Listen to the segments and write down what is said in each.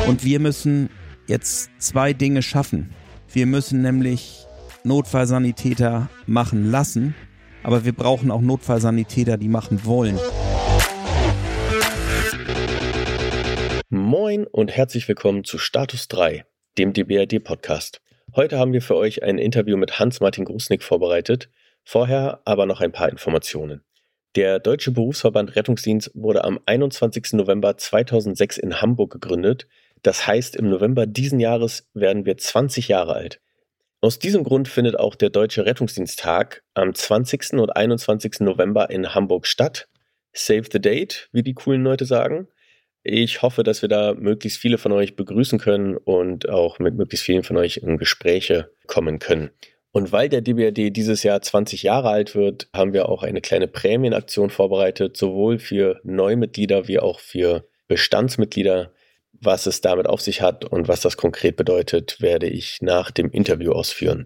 Und wir müssen jetzt zwei Dinge schaffen. Wir müssen nämlich Notfallsanitäter machen lassen, aber wir brauchen auch Notfallsanitäter, die machen wollen. Moin und herzlich willkommen zu Status 3, dem DBRD-Podcast. Heute haben wir für euch ein Interview mit Hans-Martin Grusnick vorbereitet, vorher aber noch ein paar Informationen. Der Deutsche Berufsverband Rettungsdienst wurde am 21. November 2006 in Hamburg gegründet. Das heißt, im November diesen Jahres werden wir 20 Jahre alt. Aus diesem Grund findet auch der Deutsche Rettungsdiensttag am 20. und 21. November in Hamburg statt. Save the date, wie die coolen Leute sagen. Ich hoffe, dass wir da möglichst viele von euch begrüßen können und auch mit möglichst vielen von euch in Gespräche kommen können. Und weil der DBRD dieses Jahr 20 Jahre alt wird, haben wir auch eine kleine Prämienaktion vorbereitet, sowohl für Neumitglieder wie auch für Bestandsmitglieder. Was es damit auf sich hat und was das konkret bedeutet, werde ich nach dem Interview ausführen.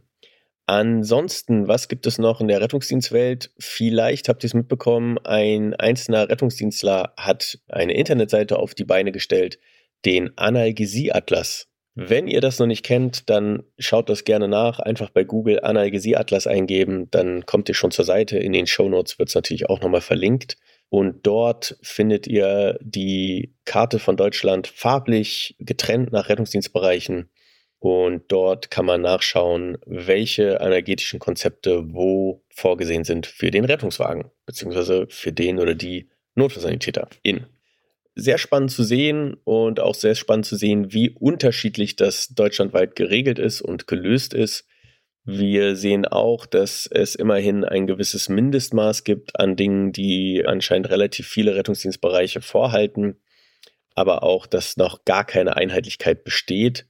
Ansonsten, was gibt es noch in der Rettungsdienstwelt? Vielleicht habt ihr es mitbekommen, ein einzelner Rettungsdienstler hat eine Internetseite auf die Beine gestellt, den Analgesie-Atlas. Wenn ihr das noch nicht kennt, dann schaut das gerne nach. Einfach bei Google Analgesie-Atlas eingeben, dann kommt ihr schon zur Seite. In den Shownotes wird es natürlich auch nochmal verlinkt. Und dort findet ihr die Karte von Deutschland farblich getrennt nach Rettungsdienstbereichen. Und dort kann man nachschauen, welche analgetischen Konzepte wo vorgesehen sind für den Rettungswagen, beziehungsweise für den oder die NotfallsanitäterInnen. Sehr spannend zu sehen und auch sehr spannend zu sehen, wie unterschiedlich das deutschlandweit geregelt ist und gelöst ist. Wir sehen auch, dass es immerhin ein gewisses Mindestmaß gibt an Dingen, die anscheinend relativ viele Rettungsdienstbereiche vorhalten, aber auch, dass noch gar keine Einheitlichkeit besteht.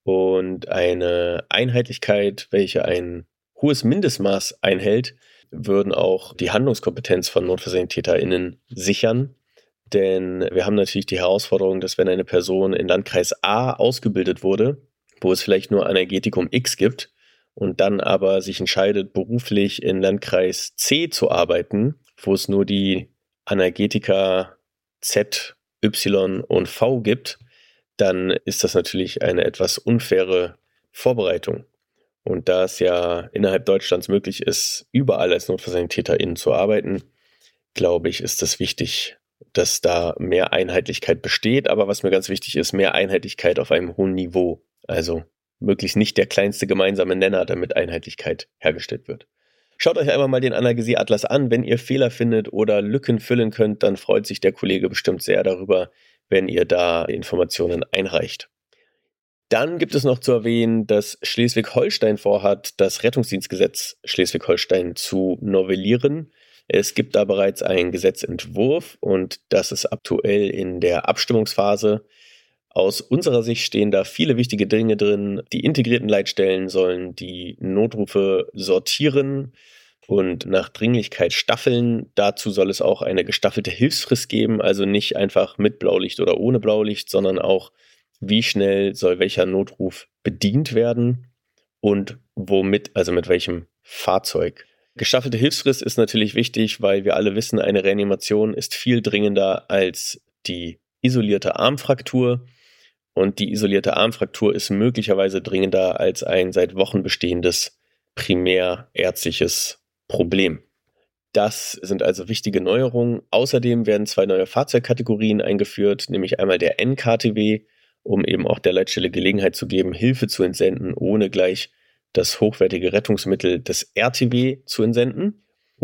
Und eine Einheitlichkeit, welche ein hohes Mindestmaß einhält, würden auch die Handlungskompetenz von NotfallsanitäterInnen sichern. Denn wir haben natürlich die Herausforderung, dass wenn eine Person in Landkreis A ausgebildet wurde, wo es vielleicht nur Analgetikum X gibt und dann aber sich entscheidet, beruflich in Landkreis C zu arbeiten, wo es nur die Analgetika Z, Y und V gibt, dann ist das natürlich eine etwas unfaire Vorbereitung. Und da es ja innerhalb Deutschlands möglich ist, überall als NotfallsanitäterInnen zu arbeiten, glaube ich, ist es wichtig, dass da mehr Einheitlichkeit besteht. Aber was mir ganz wichtig ist, mehr Einheitlichkeit auf einem hohen Niveau. Also möglichst nicht der kleinste gemeinsame Nenner, damit Einheitlichkeit hergestellt wird. Schaut euch einmal mal den Analgesie-Atlas an. Wenn ihr Fehler findet oder Lücken füllen könnt, dann freut sich der Kollege bestimmt sehr darüber, wenn ihr da Informationen einreicht. Dann gibt es noch zu erwähnen, dass Schleswig-Holstein vorhat, das Rettungsdienstgesetz Schleswig-Holstein zu novellieren. Es gibt da bereits einen Gesetzentwurf und das ist aktuell in der Abstimmungsphase. Aus unserer Sicht stehen da viele wichtige Dinge drin. Die integrierten Leitstellen sollen die Notrufe sortieren und nach Dringlichkeit staffeln. Dazu soll es auch eine gestaffelte Hilfsfrist geben, also nicht einfach mit Blaulicht oder ohne Blaulicht, sondern auch, wie schnell soll welcher Notruf bedient werden und womit, also mit welchem Fahrzeug. Gestaffelte Hilfsfrist ist natürlich wichtig, weil wir alle wissen, eine Reanimation ist viel dringender als die isolierte Armfraktur. Und die isolierte Armfraktur ist möglicherweise dringender als ein seit Wochen bestehendes primärärztliches Problem. Das sind also wichtige Neuerungen. Außerdem werden 2 neue Fahrzeugkategorien eingeführt, nämlich einmal der NKTW, um eben auch der Leitstelle Gelegenheit zu geben, Hilfe zu entsenden, ohne gleich das hochwertige Rettungsmittel des RTW zu entsenden.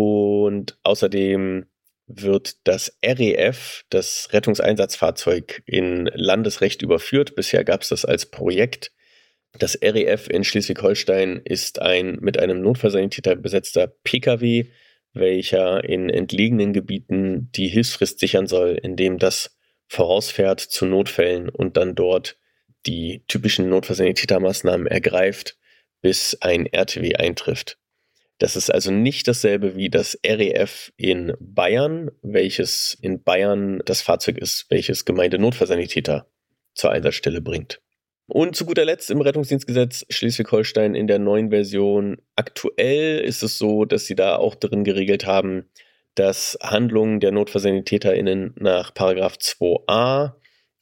Und außerdem wird das REF, das Rettungseinsatzfahrzeug, in Landesrecht überführt. Bisher gab es das als Projekt. Das REF in Schleswig-Holstein ist ein mit einem Notfallsanitäter besetzter Pkw, welcher in entlegenen Gebieten die Hilfsfrist sichern soll, indem das vorausfährt zu Notfällen und dann dort die typischen Notfallsanitätermaßnahmen ergreift, bis ein RTW eintrifft. Das ist also nicht dasselbe wie das REF in Bayern, welches in Bayern das Fahrzeug ist, welches Gemeindenotfallsanitäter zur Einsatzstelle bringt. Und zu guter Letzt im Rettungsdienstgesetz Schleswig-Holstein in der neuen Version. Aktuell ist es so, dass sie da auch drin geregelt haben, dass Handlungen der NotfallsanitäterInnen nach § 2a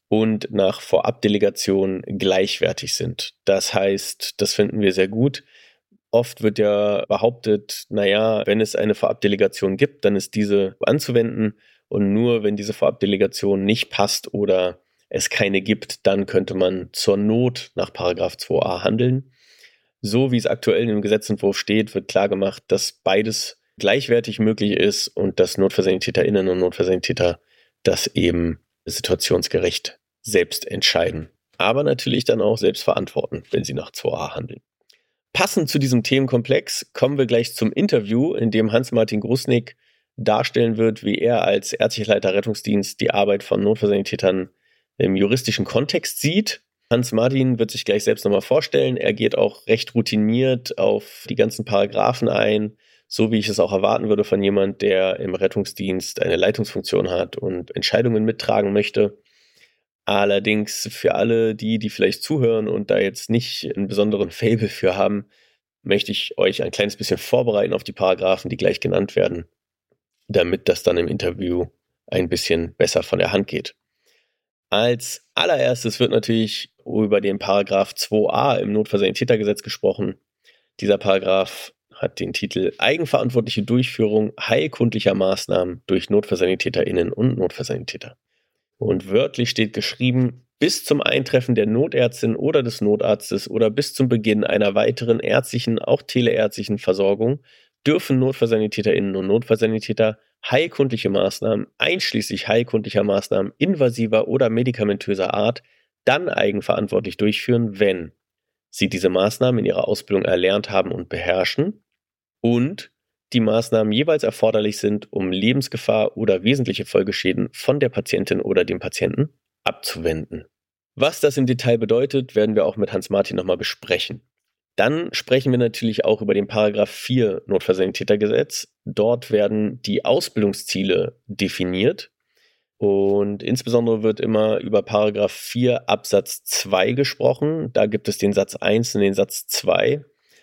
und nach Vorabdelegation gleichwertig sind. Das heißt, das finden wir sehr gut. Oft wird ja behauptet, wenn es eine Vorabdelegation gibt, dann ist diese anzuwenden und nur wenn diese Vorabdelegation nicht passt oder es keine gibt, dann könnte man zur Not nach § 2a handeln. So wie es aktuell im Gesetzentwurf steht, wird klar gemacht, dass beides gleichwertig möglich ist und dass NotfallsanitäterInnen und Notfallsanitäter das eben situationsgerecht selbst entscheiden. Aber natürlich dann auch selbst verantworten, wenn sie nach 2a handeln. Passend zu diesem Themenkomplex kommen wir gleich zum Interview, in dem Hans-Martin Grusnick darstellen wird, wie er als ärztlicher Leiter Rettungsdienst die Arbeit von Notfallsanitätern im juristischen Kontext sieht. Hans-Martin wird sich gleich selbst nochmal vorstellen. Er geht auch recht routiniert auf die ganzen Paragraphen ein, so wie ich es auch erwarten würde von jemand, der im Rettungsdienst eine Leitungsfunktion hat und Entscheidungen mittragen möchte. Allerdings für alle die vielleicht zuhören und da jetzt nicht einen besonderen Faible für haben, möchte ich euch ein kleines bisschen vorbereiten auf die Paragraphen, die gleich genannt werden, damit das dann im Interview ein bisschen besser von der Hand geht. Als allererstes wird natürlich über den Paragraph 2a im Notfallsanitätergesetz gesprochen. Dieser Paragraph hat den Titel Eigenverantwortliche Durchführung heilkundlicher Maßnahmen durch NotfallsanitäterInnen und Notfallsanitäter. Und wörtlich steht geschrieben, bis zum Eintreffen der Notärztin oder des Notarztes oder bis zum Beginn einer weiteren ärztlichen, auch teleärztlichen Versorgung dürfen NotfallsanitäterInnen und Notfallsanitäter heilkundliche Maßnahmen, einschließlich heilkundlicher Maßnahmen invasiver oder medikamentöser Art, dann eigenverantwortlich durchführen, wenn sie diese Maßnahmen in ihrer Ausbildung erlernt haben und beherrschen und die Maßnahmen jeweils erforderlich sind, um Lebensgefahr oder wesentliche Folgeschäden von der Patientin oder dem Patienten abzuwenden. Was das im Detail bedeutet, werden wir auch mit Hans-Martin nochmal besprechen. Dann sprechen wir natürlich auch über den Paragraph 4 Notfallsanitätergesetz. Dort werden die Ausbildungsziele definiert und insbesondere wird immer über Paragraph 4 Absatz 2 gesprochen. Da gibt es den Satz 1 und den Satz 2.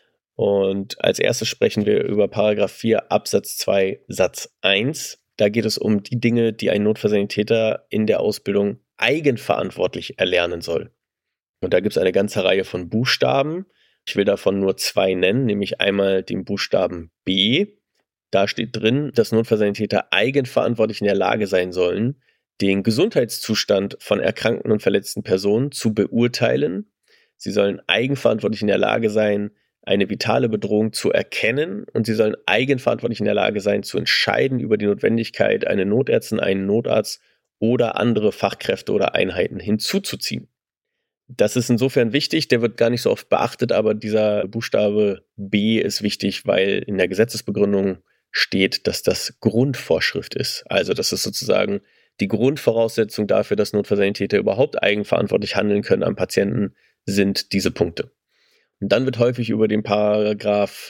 Und als erstes sprechen wir über Paragraph 4 Absatz 2 Satz 1. Da geht es um die Dinge, die ein Notfallsanitäter in der Ausbildung eigenverantwortlich erlernen soll. Und da gibt es eine ganze Reihe von Buchstaben. Ich will davon nur 2 nennen, nämlich einmal den Buchstaben B. Da steht drin, dass Notfallsanitäter eigenverantwortlich in der Lage sein sollen, den Gesundheitszustand von erkrankten und verletzten Personen zu beurteilen. Sie sollen eigenverantwortlich in der Lage sein, eine vitale Bedrohung zu erkennen und sie sollen eigenverantwortlich in der Lage sein, zu entscheiden über die Notwendigkeit, eine Notärztin, einen Notarzt oder andere Fachkräfte oder Einheiten hinzuzuziehen. Das ist insofern wichtig, der wird gar nicht so oft beachtet, aber dieser Buchstabe B ist wichtig, weil in der Gesetzesbegründung steht, dass das Grundvorschrift ist. Also das ist sozusagen die Grundvoraussetzung dafür, dass Notfallsanitäter überhaupt eigenverantwortlich handeln können am Patienten, sind diese Punkte. Und dann wird häufig über den Paragraph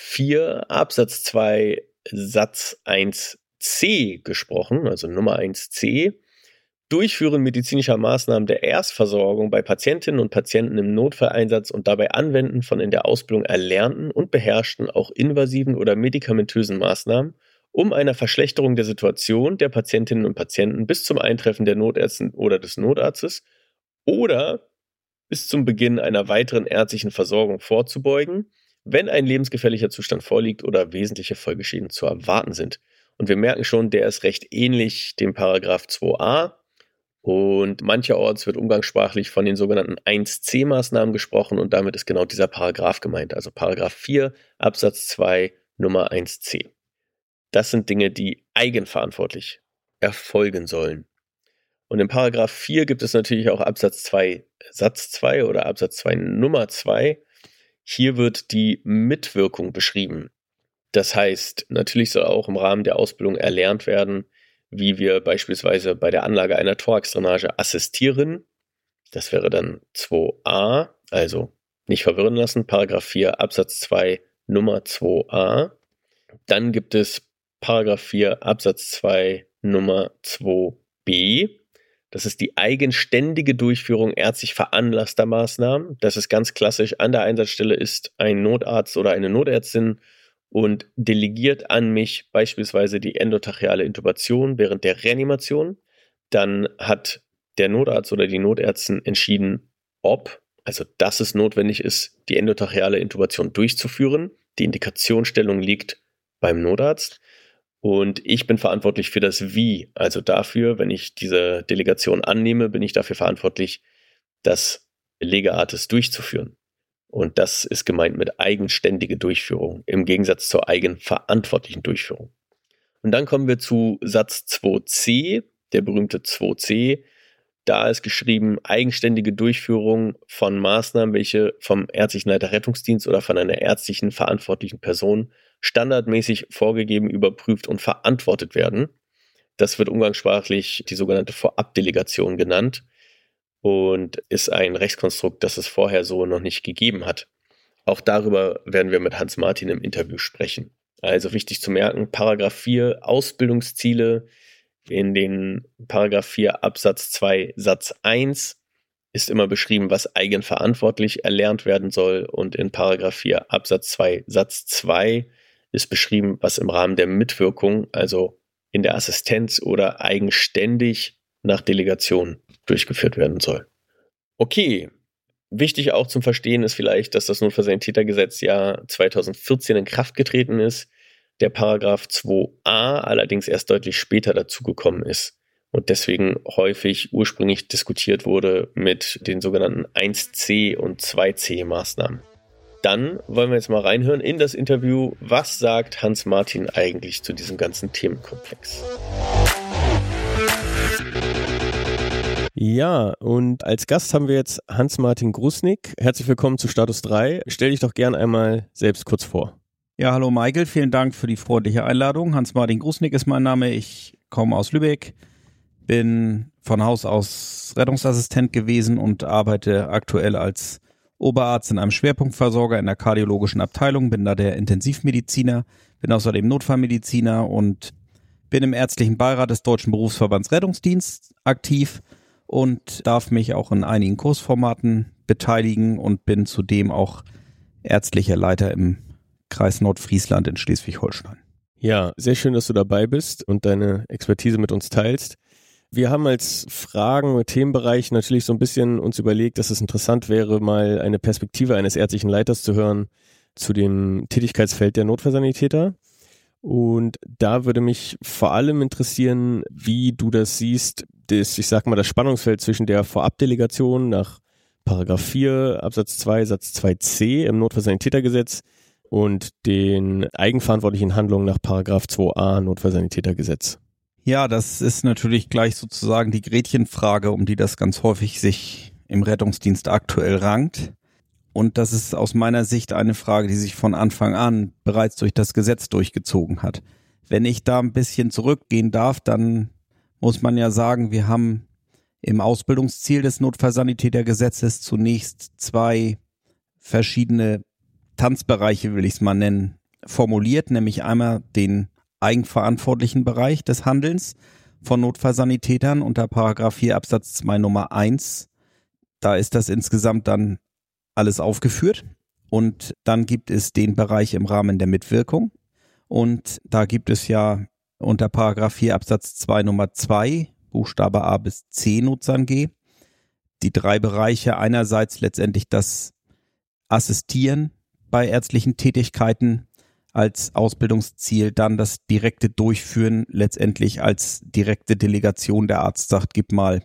4 Absatz 2 Satz 1c gesprochen, also Nummer 1c. Durchführen medizinischer Maßnahmen der Erstversorgung bei Patientinnen und Patienten im Notfalleinsatz und dabei Anwenden von in der Ausbildung erlernten und beherrschten, auch invasiven oder medikamentösen Maßnahmen, um einer Verschlechterung der Situation der Patientinnen und Patienten bis zum Eintreffen der Notärztin oder des Notarztes oder bis zum Beginn einer weiteren ärztlichen Versorgung vorzubeugen, wenn ein lebensgefährlicher Zustand vorliegt oder wesentliche Folgeschäden zu erwarten sind. Und wir merken schon, der ist recht ähnlich dem Paragraph 2a. Und mancherorts wird umgangssprachlich von den sogenannten 1c-Maßnahmen gesprochen und damit ist genau dieser Paragraph gemeint, also Paragraph 4 Absatz 2 Nummer 1c. Das sind Dinge, die eigenverantwortlich erfolgen sollen. Und in Paragraph 4 gibt es natürlich auch Absatz 2 Satz 2 oder Absatz 2 Nummer 2. Hier wird die Mitwirkung beschrieben. Das heißt, natürlich soll auch im Rahmen der Ausbildung erlernt werden, wie wir beispielsweise bei der Anlage einer Thoraxdrainage assistieren. Das wäre dann 2a, also nicht verwirren lassen, Paragraph 4 Absatz 2 Nummer 2a. Dann gibt es Paragraph 4 Absatz 2 Nummer 2b. Das ist die eigenständige Durchführung ärztlich veranlasster Maßnahmen. Das ist ganz klassisch. An der Einsatzstelle ist ein Notarzt oder eine Notärztin und delegiert an mich beispielsweise die endotracheale Intubation während der Reanimation. Dann hat der Notarzt oder die Notärztin entschieden, ob, also dass es notwendig ist, die endotracheale Intubation durchzuführen. Die Indikationsstellung liegt beim Notarzt. Und ich bin verantwortlich für das Wie. Also dafür, wenn ich diese Delegation annehme, bin ich dafür verantwortlich, das Legeartes durchzuführen. Und das ist gemeint mit eigenständige Durchführung, im Gegensatz zur eigenverantwortlichen Durchführung. Und dann kommen wir zu Satz 2c, der berühmte 2c. Da ist geschrieben, eigenständige Durchführung von Maßnahmen, welche vom ärztlichen Leiter Rettungsdienst oder von einer ärztlichen verantwortlichen Person standardmäßig vorgegeben, überprüft und verantwortet werden. Das wird umgangssprachlich die sogenannte Vorabdelegation genannt und ist ein Rechtskonstrukt, das es vorher so noch nicht gegeben hat. Auch darüber werden wir mit Hans Martin im Interview sprechen. Also wichtig zu merken, Paragraph 4 Ausbildungsziele. In den Paragraph 4 Absatz 2 Satz 1 ist immer beschrieben, was eigenverantwortlich erlernt werden soll. Und in Paragraph 4 Absatz 2 Satz 2 ist beschrieben, was im Rahmen der Mitwirkung, also in der Assistenz oder eigenständig nach Delegation durchgeführt werden soll. Okay, wichtig auch zum Verstehen ist vielleicht, dass das Notfallsanitätergesetz ja 2014 in Kraft getreten ist, der Paragraph 2a allerdings erst deutlich später dazugekommen ist und deswegen häufig ursprünglich diskutiert wurde mit den sogenannten 1c und 2c Maßnahmen. Dann wollen wir jetzt mal reinhören in das Interview. Was sagt Hans Martin eigentlich zu diesem ganzen Themenkomplex? Ja, und als Gast haben wir jetzt Hans Martin Grusnick. Herzlich willkommen zu Status 3. Stell dich doch gern einmal selbst kurz vor. Ja, hallo Michael, vielen Dank für die freundliche Einladung. Hans Martin Grusnick ist mein Name. Ich komme aus Lübeck, bin von Haus aus Rettungsassistent gewesen und arbeite aktuell als Oberarzt in einem Schwerpunktversorger in der kardiologischen Abteilung, bin da der Intensivmediziner, bin außerdem Notfallmediziner und bin im ärztlichen Beirat des Deutschen Berufsverbands Rettungsdienst aktiv und darf mich auch in einigen Kursformaten beteiligen und bin zudem auch ärztlicher Leiter im Kreis Nordfriesland in Schleswig-Holstein. Ja, sehr schön, dass du dabei bist und deine Expertise mit uns teilst. Wir haben als Fragen- und Themenbereich natürlich so ein bisschen uns überlegt, dass es interessant wäre, mal eine Perspektive eines ärztlichen Leiters zu hören zu dem Tätigkeitsfeld der Notfallsanitäter. Und da würde mich vor allem interessieren, wie du das siehst, das Spannungsfeld zwischen der Vorabdelegation nach Paragraph 4 Absatz 2 Satz 2c im Notfallsanitätergesetz und den eigenverantwortlichen Handlungen nach Paragraph 2a Notfallsanitätergesetz. Ja, das ist natürlich gleich sozusagen die Gretchenfrage, um die das ganz häufig sich im Rettungsdienst aktuell rankt. Und das ist aus meiner Sicht eine Frage, die sich von Anfang an bereits durch das Gesetz durchgezogen hat. Wenn ich da ein bisschen zurückgehen darf, dann muss man ja sagen, wir haben im Ausbildungsziel des Notfallsanitätergesetzes zunächst zwei verschiedene Tanzbereiche, will ich es mal nennen, formuliert, nämlich einmal den eigenverantwortlichen Bereich des Handelns von Notfallsanitätern unter Paragraph 4 Absatz 2 Nummer 1. Da ist das insgesamt dann alles aufgeführt und dann gibt es den Bereich im Rahmen der Mitwirkung und da gibt es ja unter Paragraph 4 Absatz 2 Nummer 2 Buchstabe A bis C Notsan G die drei Bereiche, einerseits letztendlich das Assistieren bei ärztlichen Tätigkeiten als Ausbildungsziel, dann das direkte Durchführen letztendlich als direkte Delegation. Der Arzt sagt, gib mal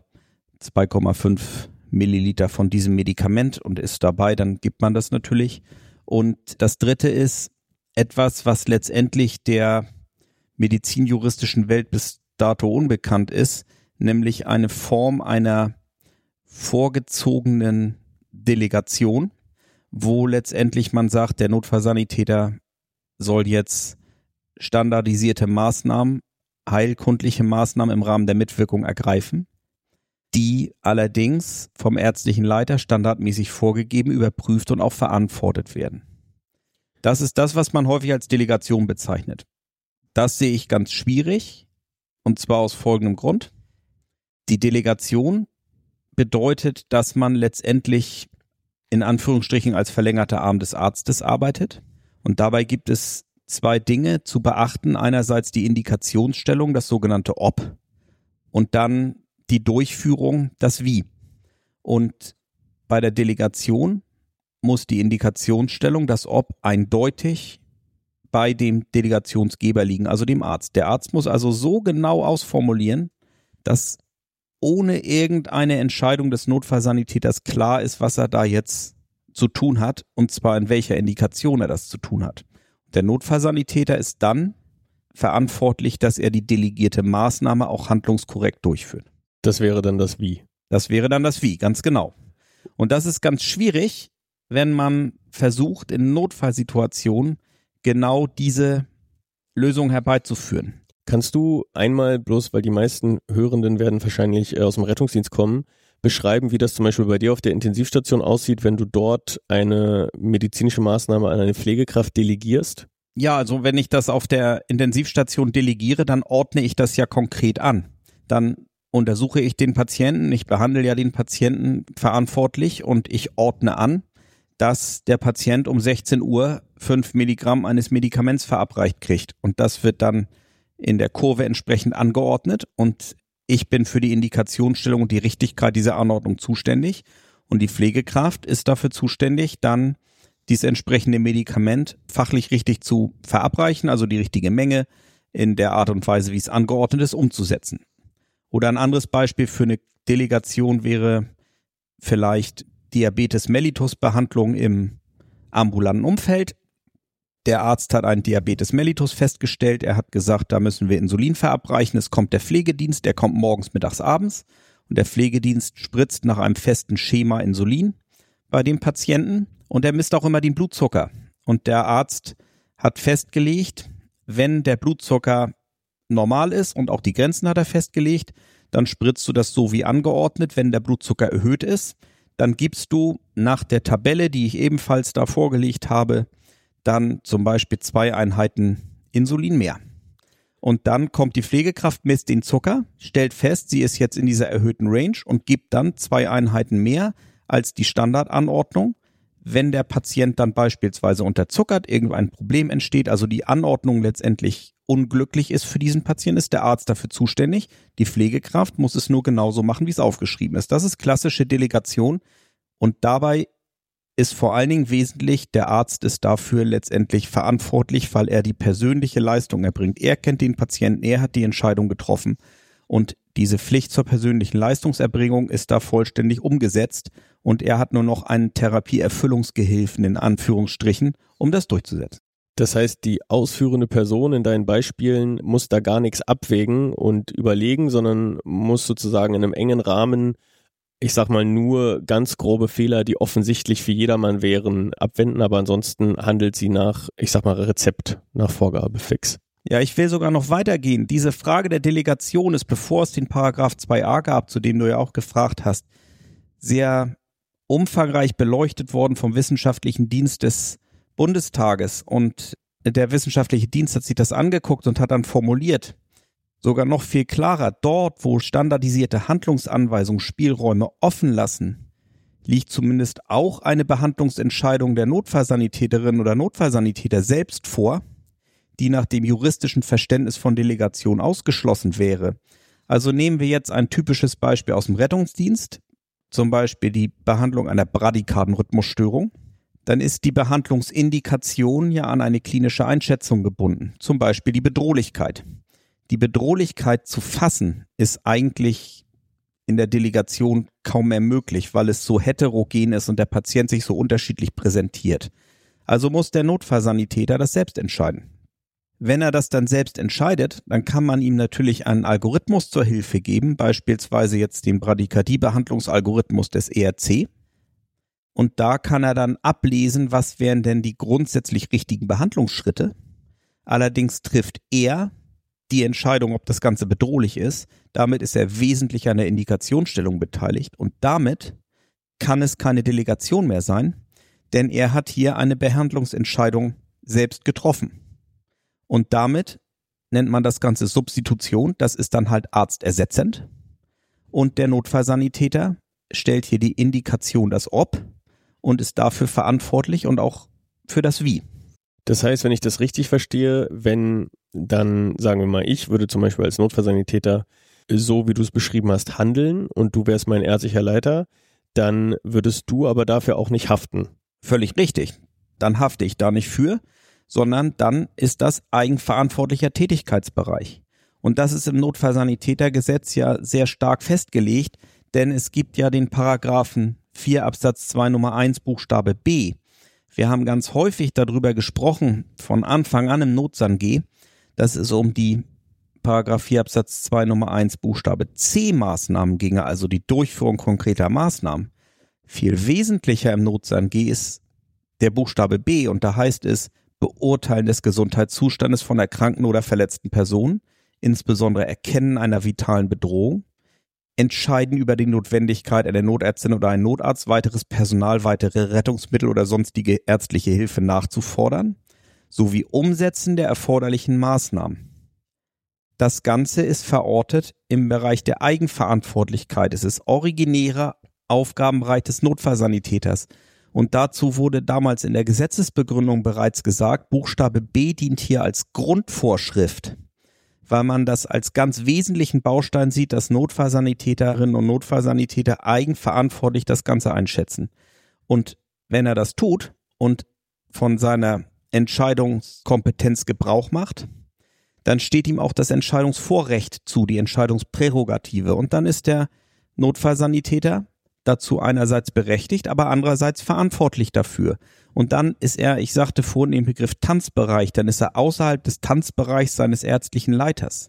2,5 Milliliter von diesem Medikament und ist dabei, dann gibt man das natürlich. Und das dritte ist etwas, was letztendlich der medizinjuristischen Welt bis dato unbekannt ist, nämlich eine Form einer vorgezogenen Delegation, wo letztendlich man sagt, der Notfallsanitäter soll jetzt standardisierte Maßnahmen, heilkundliche Maßnahmen im Rahmen der Mitwirkung ergreifen, die allerdings vom ärztlichen Leiter standardmäßig vorgegeben, überprüft und auch verantwortet werden. Das ist das, was man häufig als Delegation bezeichnet. Das sehe ich ganz schwierig und zwar aus folgendem Grund. Die Delegation bedeutet, dass man letztendlich in Anführungsstrichen als verlängerter Arm des Arztes arbeitet. Und dabei gibt es zwei Dinge zu beachten. Einerseits die Indikationsstellung, das sogenannte Ob, und dann die Durchführung das Wie. Und bei der Delegation muss die Indikationsstellung, das Ob, eindeutig bei dem Delegationsgeber liegen, also dem Arzt. Der Arzt muss also so genau ausformulieren, dass ohne irgendeine Entscheidung des Notfallsanitäters klar ist, was er da jetzt zu tun hat, und zwar in welcher Indikation er das zu tun hat. Der Notfallsanitäter ist dann verantwortlich, dass er die delegierte Maßnahme auch handlungskorrekt durchführt. Das wäre dann das Wie. Das wäre dann das Wie, ganz genau. Und das ist ganz schwierig, wenn man versucht, in Notfallsituationen genau diese Lösung herbeizuführen. Kannst du einmal, bloß weil die meisten Hörenden werden wahrscheinlich aus dem Rettungsdienst kommen, beschreiben, wie das zum Beispiel bei dir auf der Intensivstation aussieht, wenn du dort eine medizinische Maßnahme an eine Pflegekraft delegierst? Ja, also wenn ich das auf der Intensivstation delegiere, dann ordne ich das ja konkret an. Dann untersuche ich den Patienten, ich behandle ja den Patienten verantwortlich und ich ordne an, dass der Patient um 16 Uhr 5 Milligramm eines Medikaments verabreicht kriegt. Und das wird dann in der Kurve entsprechend angeordnet und ich bin für die Indikationsstellung und die Richtigkeit dieser Anordnung zuständig und die Pflegekraft ist dafür zuständig, dann dieses entsprechende Medikament fachlich richtig zu verabreichen, also die richtige Menge in der Art und Weise, wie es angeordnet ist, umzusetzen. Oder ein anderes Beispiel für eine Delegation wäre vielleicht Diabetes mellitus Behandlung im ambulanten Umfeld. Der Arzt hat einen Diabetes mellitus festgestellt. Er hat gesagt, da müssen wir Insulin verabreichen. Es kommt der Pflegedienst, der kommt morgens, mittags, abends. Und der Pflegedienst spritzt nach einem festen Schema Insulin bei dem Patienten. Und er misst auch immer den Blutzucker. Und der Arzt hat festgelegt, wenn der Blutzucker normal ist und auch die Grenzen hat er festgelegt, dann spritzt du das so wie angeordnet. Wenn der Blutzucker erhöht ist, dann gibst du nach der Tabelle, die ich ebenfalls da vorgelegt habe, dann zum Beispiel 2 Einheiten Insulin mehr. Und dann kommt die Pflegekraft, misst den Zucker, stellt fest, sie ist jetzt in dieser erhöhten Range und gibt dann 2 Einheiten mehr als die Standardanordnung. Wenn der Patient dann beispielsweise unterzuckert, irgendein Problem entsteht, also die Anordnung letztendlich unglücklich ist für diesen Patienten, ist der Arzt dafür zuständig. Die Pflegekraft muss es nur genauso machen, wie es aufgeschrieben ist. Das ist klassische Delegation und dabei ist vor allen Dingen wesentlich, der Arzt ist dafür letztendlich verantwortlich, weil er die persönliche Leistung erbringt. Er kennt den Patienten, er hat die Entscheidung getroffen und diese Pflicht zur persönlichen Leistungserbringung ist da vollständig umgesetzt und er hat nur noch einen Therapieerfüllungsgehilfen in Anführungsstrichen, um das durchzusetzen. Das heißt, die ausführende Person in deinen Beispielen muss da gar nichts abwägen und überlegen, sondern muss sozusagen in einem engen Rahmen, ich sag mal, nur ganz grobe Fehler, die offensichtlich für jedermann wären, abwenden, aber ansonsten handelt sie nach, ich sag mal, Rezept, nach Vorgabe fix. Ja, ich will sogar noch weitergehen. Diese Frage der Delegation ist, bevor es den Paragraph 2a gab, zu dem du ja auch gefragt hast, sehr umfangreich beleuchtet worden vom Wissenschaftlichen Dienst des Bundestages. Und der wissenschaftliche Dienst hat sich das angeguckt und hat dann formuliert, sogar noch viel klarer, dort, wo standardisierte Handlungsanweisungen Spielräume offen lassen, liegt zumindest auch eine Behandlungsentscheidung der Notfallsanitäterin oder Notfallsanitäter selbst vor, die nach dem juristischen Verständnis von Delegation ausgeschlossen wäre. Also nehmen wir jetzt ein typisches Beispiel aus dem Rettungsdienst, zum Beispiel die Behandlung einer Bradykardenrhythmusstörung. Dann ist die Behandlungsindikation ja an eine klinische Einschätzung gebunden, zum Beispiel die Bedrohlichkeit. Die Bedrohlichkeit zu fassen ist eigentlich in der Delegation kaum mehr möglich, weil es so heterogen ist und der Patient sich so unterschiedlich präsentiert. Also muss der Notfallsanitäter das selbst entscheiden. Wenn er das dann selbst entscheidet, dann kann man ihm natürlich einen Algorithmus zur Hilfe geben, beispielsweise jetzt den Bradykardie-Behandlungsalgorithmus des ERC. Und da kann er dann ablesen, was wären denn die grundsätzlich richtigen Behandlungsschritte. Allerdings trifft er die Entscheidung, ob das Ganze bedrohlich ist. Damit ist er wesentlich an der Indikationsstellung beteiligt und damit kann es keine Delegation mehr sein, denn er hat hier eine Behandlungsentscheidung selbst getroffen. Und damit nennt man das Ganze Substitution, das ist dann halt arztersetzend. Und der Notfallsanitäter stellt hier die Indikation, das Ob, und ist dafür verantwortlich und auch für das Wie. Das heißt, wenn ich das richtig verstehe, wenn dann, sagen wir mal, ich würde zum Beispiel als Notfallsanitäter so wie du es beschrieben hast, handeln und du wärst mein ärztlicher Leiter, dann würdest du aber dafür auch nicht haften. Völlig richtig. Dann hafte ich da nicht für, sondern dann ist das eigenverantwortlicher Tätigkeitsbereich. Und das ist im Notfallsanitätergesetz ja sehr stark festgelegt, denn es gibt ja den Paragraphen 4 Absatz 2 Nummer 1 Buchstabe B. Wir haben ganz häufig darüber gesprochen, von Anfang an im NotSanG, dass es um die Paragraph 4 Absatz 2 Nummer 1 Buchstabe C Maßnahmen ginge, also die Durchführung konkreter Maßnahmen. Viel wesentlicher im NotSanG ist der Buchstabe B und da heißt es Beurteilen des Gesundheitszustandes von erkrankten oder verletzten Personen, insbesondere Erkennen einer vitalen Bedrohung, Entscheiden über die Notwendigkeit einer Notärztin oder einen Notarzt, weiteres Personal, weitere Rettungsmittel oder sonstige ärztliche Hilfe nachzufordern, sowie Umsetzen der erforderlichen Maßnahmen. Das Ganze ist verortet im Bereich der Eigenverantwortlichkeit. Es ist originärer Aufgabenbereich des Notfallsanitäters. Und dazu wurde damals in der Gesetzesbegründung bereits gesagt, Buchstabe B dient hier als Grundvorschrift, weil man das als ganz wesentlichen Baustein sieht, dass Notfallsanitäterinnen und Notfallsanitäter eigenverantwortlich das Ganze einschätzen. Und wenn er das tut und von seiner Entscheidungskompetenz Gebrauch macht, dann steht ihm auch das Entscheidungsvorrecht zu, die Entscheidungsprärogative. Und dann ist der Notfallsanitäter dazu einerseits berechtigt, aber andererseits verantwortlich dafür. Und dann ist er, ich sagte vorhin den Begriff Tanzbereich, dann ist er außerhalb des Tanzbereichs seines ärztlichen Leiters.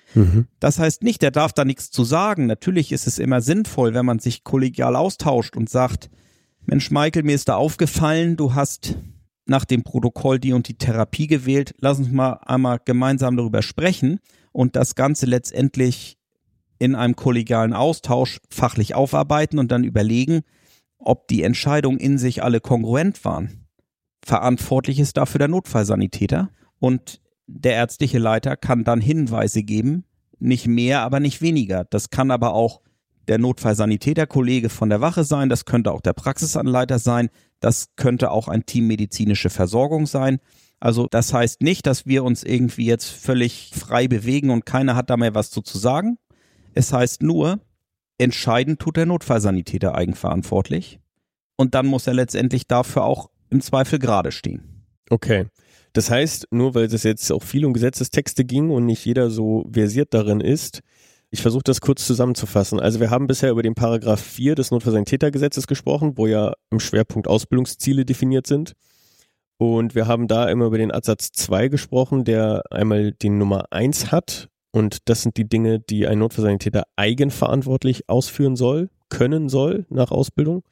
Das heißt nicht, er darf da nichts zu sagen. Natürlich ist es immer sinnvoll, wenn man sich kollegial austauscht und sagt, Mensch Michael, mir ist da aufgefallen, du hast nach dem Protokoll die und die Therapie gewählt, lass uns mal einmal gemeinsam darüber sprechen und das Ganze letztendlich in einem kollegialen Austausch fachlich aufarbeiten und dann überlegen, ob die Entscheidungen in sich alle kongruent waren. Verantwortlich ist dafür der Notfallsanitäter und der ärztliche Leiter kann dann Hinweise geben, nicht mehr, aber nicht weniger. Das kann aber auch der Notfallsanitäterkollege von der Wache sein, das könnte auch der Praxisanleiter sein, das könnte auch ein Team medizinische Versorgung sein. Also das heißt nicht, dass wir uns irgendwie jetzt völlig frei bewegen und keiner hat da mehr was zu sagen. Es heißt nur, entscheidend tut der Notfallsanitäter eigenverantwortlich und dann muss er letztendlich dafür auch im Zweifel gerade stehen. Okay, das heißt, nur weil es jetzt auch viel um Gesetzestexte ging und nicht jeder so versiert darin ist, ich versuche das kurz zusammenzufassen. Also wir haben bisher über den Paragraph 4 des Notfallsanitätergesetzes gesprochen, wo ja im Schwerpunkt Ausbildungsziele definiert sind. Und wir haben da immer über den Absatz 2 gesprochen, der einmal die Nummer 1 hat. Und das sind die Dinge, die ein Notfallsanitäter eigenverantwortlich ausführen soll, können soll nach Ausbildung.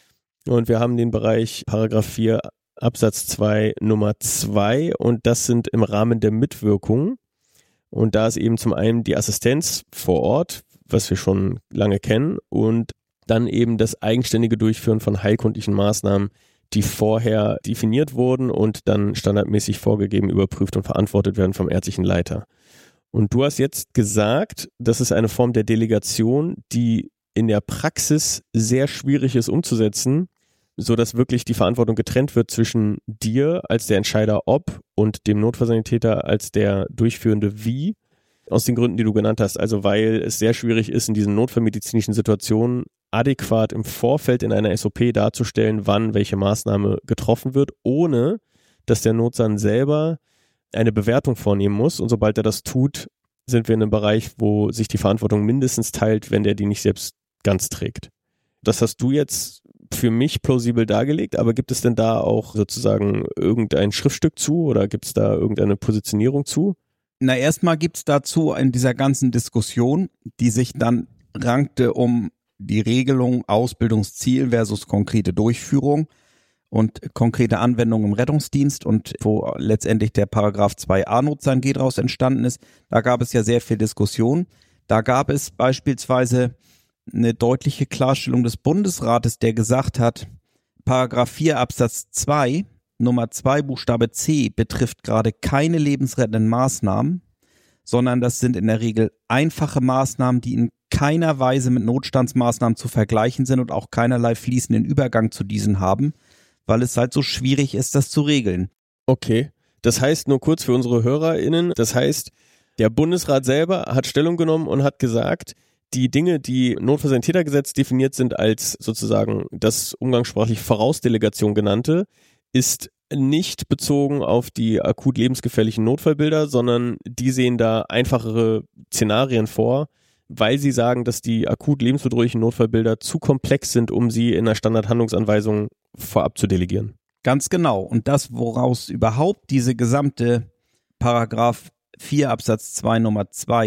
Und wir haben den Bereich Paragraph 4 Absatz 2 Nummer 2 und das sind im Rahmen der Mitwirkung. Und da ist eben zum einen die Assistenz vor Ort, was wir schon lange kennen, und dann eben das eigenständige Durchführen von heilkundlichen Maßnahmen, die vorher definiert wurden und dann standardmäßig vorgegeben, überprüft und verantwortet werden vom ärztlichen Leiter. Und du hast jetzt gesagt, das ist eine Form der Delegation, die in der Praxis sehr schwierig ist umzusetzen, sodass wirklich die Verantwortung getrennt wird zwischen dir als der Entscheider ob und dem Notfallsanitäter als der Durchführende wie, aus den Gründen, die du genannt hast. Also weil es sehr schwierig ist, in diesen notfallmedizinischen Situationen adäquat im Vorfeld in einer SOP darzustellen, wann welche Maßnahme getroffen wird, ohne dass der Notsan selber eine Bewertung vornehmen muss. Und sobald er das tut, sind wir in einem Bereich, wo sich die Verantwortung mindestens teilt, wenn der die nicht selbst ganz trägt. Das hast du jetzt für mich plausibel dargelegt, aber gibt es denn da auch sozusagen irgendein Schriftstück zu oder gibt es da irgendeine Positionierung zu? Na, erstmal gibt es dazu in dieser ganzen Diskussion, die sich dann rankte um die Regelung Ausbildungsziel versus konkrete Durchführung und konkrete Anwendung im Rettungsdienst und wo letztendlich der Paragraph 2a NotSanG daraus entstanden ist, da gab es ja sehr viel Diskussion. Da gab es beispielsweise eine deutliche Klarstellung des Bundesrates, der gesagt hat, Paragraph 4 Absatz 2, Nummer 2 Buchstabe C betrifft gerade keine lebensrettenden Maßnahmen, sondern das sind in der Regel einfache Maßnahmen, die in keiner Weise mit Notstandsmaßnahmen zu vergleichen sind und auch keinerlei fließenden Übergang zu diesen haben, weil es halt so schwierig ist, das zu regeln. Okay, das heißt nur kurz für unsere HörerInnen, das heißt, Der Bundesrat selber hat Stellung genommen und hat gesagt, die Dinge, die Notfallsanitätergesetz definiert sind als sozusagen das umgangssprachlich Vorausdelegation genannte, ist nicht bezogen auf die akut lebensgefährlichen Notfallbilder, sondern die sehen da einfachere Szenarien vor, weil sie sagen, dass die akut lebensbedrohlichen Notfallbilder zu komplex sind, um sie in einer Standardhandlungsanweisung vorab zu delegieren. Ganz genau. Und das, woraus überhaupt diese gesamte Paragraph 4 Absatz 2 Nummer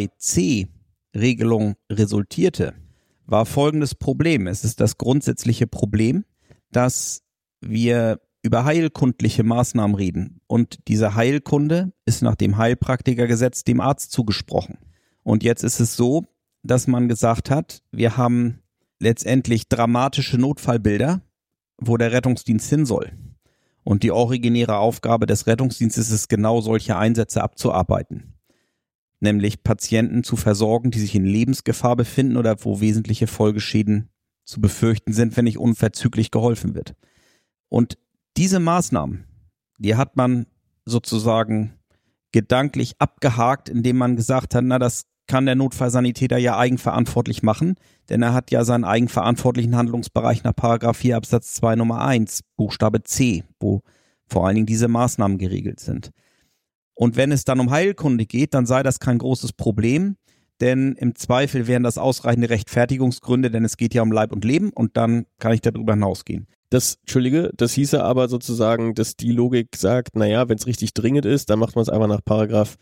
2c Regelung resultierte, war folgendes Problem. Es ist das grundsätzliche Problem, dass wir über heilkundliche Maßnahmen reden. Und diese Heilkunde ist nach dem Heilpraktikergesetz dem Arzt zugesprochen. Und jetzt ist es so, dass man gesagt hat, wir haben letztendlich dramatische Notfallbilder, wo der Rettungsdienst hin soll. Und die originäre Aufgabe des Rettungsdienstes ist genau solche Einsätze abzuarbeiten. Nämlich Patienten zu versorgen, die sich in Lebensgefahr befinden oder wo wesentliche Folgeschäden zu befürchten sind, wenn nicht unverzüglich geholfen wird. Und diese Maßnahmen, die hat man sozusagen gedanklich abgehakt, indem man gesagt hat, na, das kann der Notfallsanitäter ja eigenverantwortlich machen, denn er hat ja seinen eigenverantwortlichen Handlungsbereich nach Paragraph 4 Absatz 2 Nummer 1, Buchstabe C, wo vor allen Dingen diese Maßnahmen geregelt sind. Und wenn es dann um Heilkunde geht, dann sei das kein großes Problem, denn im Zweifel wären das ausreichende Rechtfertigungsgründe, denn es geht ja um Leib und Leben und dann kann ich darüber hinausgehen. Das hieße aber sozusagen, dass die Logik sagt, naja, wenn es richtig dringend ist, dann macht man es einfach nach Paragraph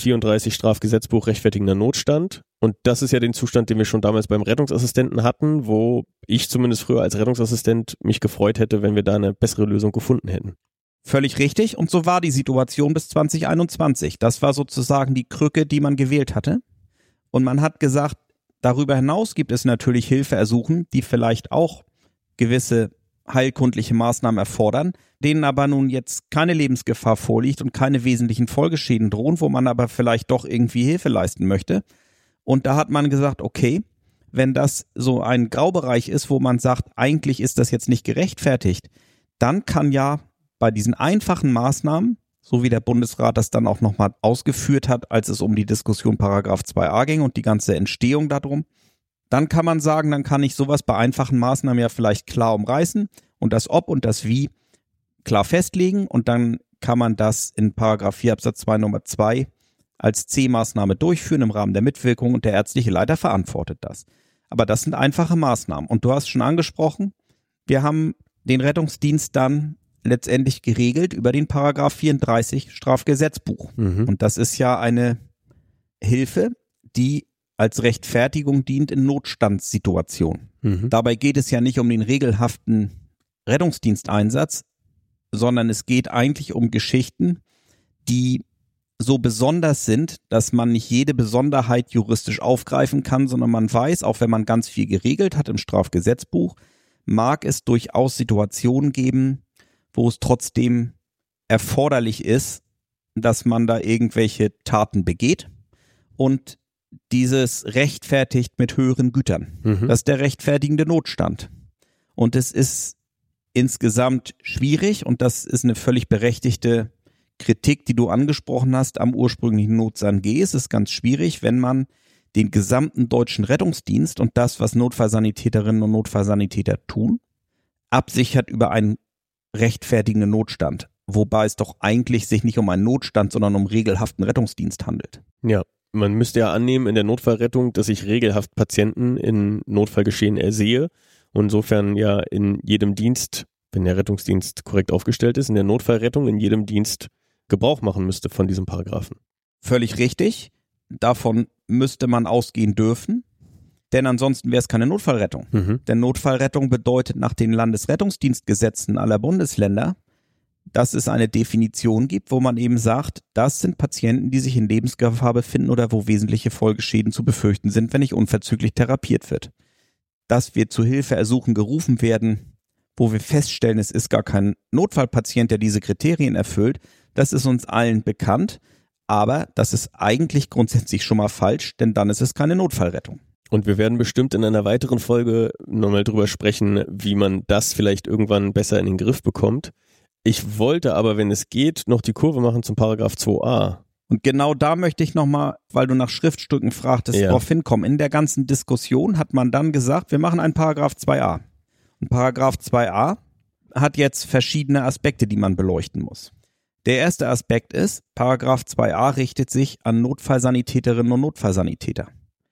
34 Strafgesetzbuch rechtfertigender Notstand. Und das ist ja den Zustand, den wir schon damals beim Rettungsassistenten hatten, wo ich zumindest früher als Rettungsassistent mich gefreut hätte, wenn wir da eine bessere Lösung gefunden hätten. Völlig richtig. Und so war die Situation bis 2021. Das war sozusagen die Krücke, die man gewählt hatte. Und man hat gesagt, darüber hinaus gibt es natürlich Hilfeersuchen, die vielleicht auch gewisse heilkundliche Maßnahmen erfordern, denen aber nun jetzt keine Lebensgefahr vorliegt und keine wesentlichen Folgeschäden drohen, wo man aber vielleicht doch irgendwie Hilfe leisten möchte. Und da hat man gesagt, okay, wenn das so ein Graubereich ist, wo man sagt, eigentlich ist das jetzt nicht gerechtfertigt, dann kann ja bei diesen einfachen Maßnahmen, so wie der Bundesrat das dann auch nochmal ausgeführt hat, als es um die Diskussion Paragraph 2a ging und die ganze Entstehung darum, dann kann man sagen, dann kann ich sowas bei einfachen Maßnahmen ja vielleicht klar umreißen und das Ob und das Wie klar festlegen und dann kann man das in Paragraph 4 Absatz 2 Nummer 2 als C-Maßnahme durchführen im Rahmen der Mitwirkung und der ärztliche Leiter verantwortet das. Aber das sind einfache Maßnahmen und du hast schon angesprochen, wir haben den Rettungsdienst dann letztendlich geregelt über den Paragraph 34 Strafgesetzbuch. Und das ist ja eine Hilfe, die als Rechtfertigung dient in Notstandssituationen. Dabei geht es ja nicht um den regelhaften Rettungsdiensteinsatz, sondern es geht eigentlich um Geschichten, die so besonders sind, dass man nicht jede Besonderheit juristisch aufgreifen kann, sondern man weiß, auch wenn man ganz viel geregelt hat im Strafgesetzbuch, mag es durchaus Situationen geben, wo es trotzdem erforderlich ist, dass man da irgendwelche Taten begeht und dieses rechtfertigt mit höheren Gütern. Das ist der rechtfertigende Notstand. Und es ist insgesamt schwierig und das ist eine völlig berechtigte Kritik, die du angesprochen hast am ursprünglichen Notsan G. Es ist ganz schwierig, wenn man den gesamten deutschen Rettungsdienst und das, was Notfallsanitäterinnen und Notfallsanitäter tun, absichert über einen rechtfertigenden Notstand. Wobei es doch eigentlich sich nicht um einen Notstand, sondern um regelhaften Rettungsdienst handelt. Ja, man müsste ja annehmen in der Notfallrettung, dass ich regelhaft Patienten in Notfallgeschehen ersehe und insofern ja in jedem Dienst, wenn der Rettungsdienst korrekt aufgestellt ist, in der Notfallrettung in jedem Dienst Gebrauch machen müsste von diesem Paragraphen. Völlig richtig. Davon müsste man ausgehen dürfen, denn ansonsten wäre es keine Notfallrettung. Denn Notfallrettung bedeutet nach den Landesrettungsdienstgesetzen aller Bundesländer, dass es eine Definition gibt, wo man eben sagt, das sind Patienten, die sich in Lebensgefahr befinden oder wo wesentliche Folgeschäden zu befürchten sind, wenn nicht unverzüglich therapiert wird. Dass wir zu Hilfeersuchen gerufen werden, wo wir feststellen, es ist gar kein Notfallpatient, der diese Kriterien erfüllt, das ist uns allen bekannt, aber das ist eigentlich grundsätzlich schon mal falsch, denn dann ist es keine Notfallrettung. Und wir werden bestimmt in einer weiteren Folge nochmal drüber sprechen, wie man das vielleicht irgendwann besser in den Griff bekommt. Ich wollte aber, wenn es geht, noch die Kurve machen zum Paragraph 2a, Und genau da möchte ich nochmal, weil du nach Schriftstücken fragtest, drauf hinkommen. In der ganzen Diskussion hat man dann gesagt, wir machen einen Paragraph 2a. Und Paragraph 2a hat jetzt verschiedene Aspekte, die man beleuchten muss. Der erste Aspekt ist, Paragraph 2a richtet sich an Notfallsanitäterinnen und Notfallsanitäter.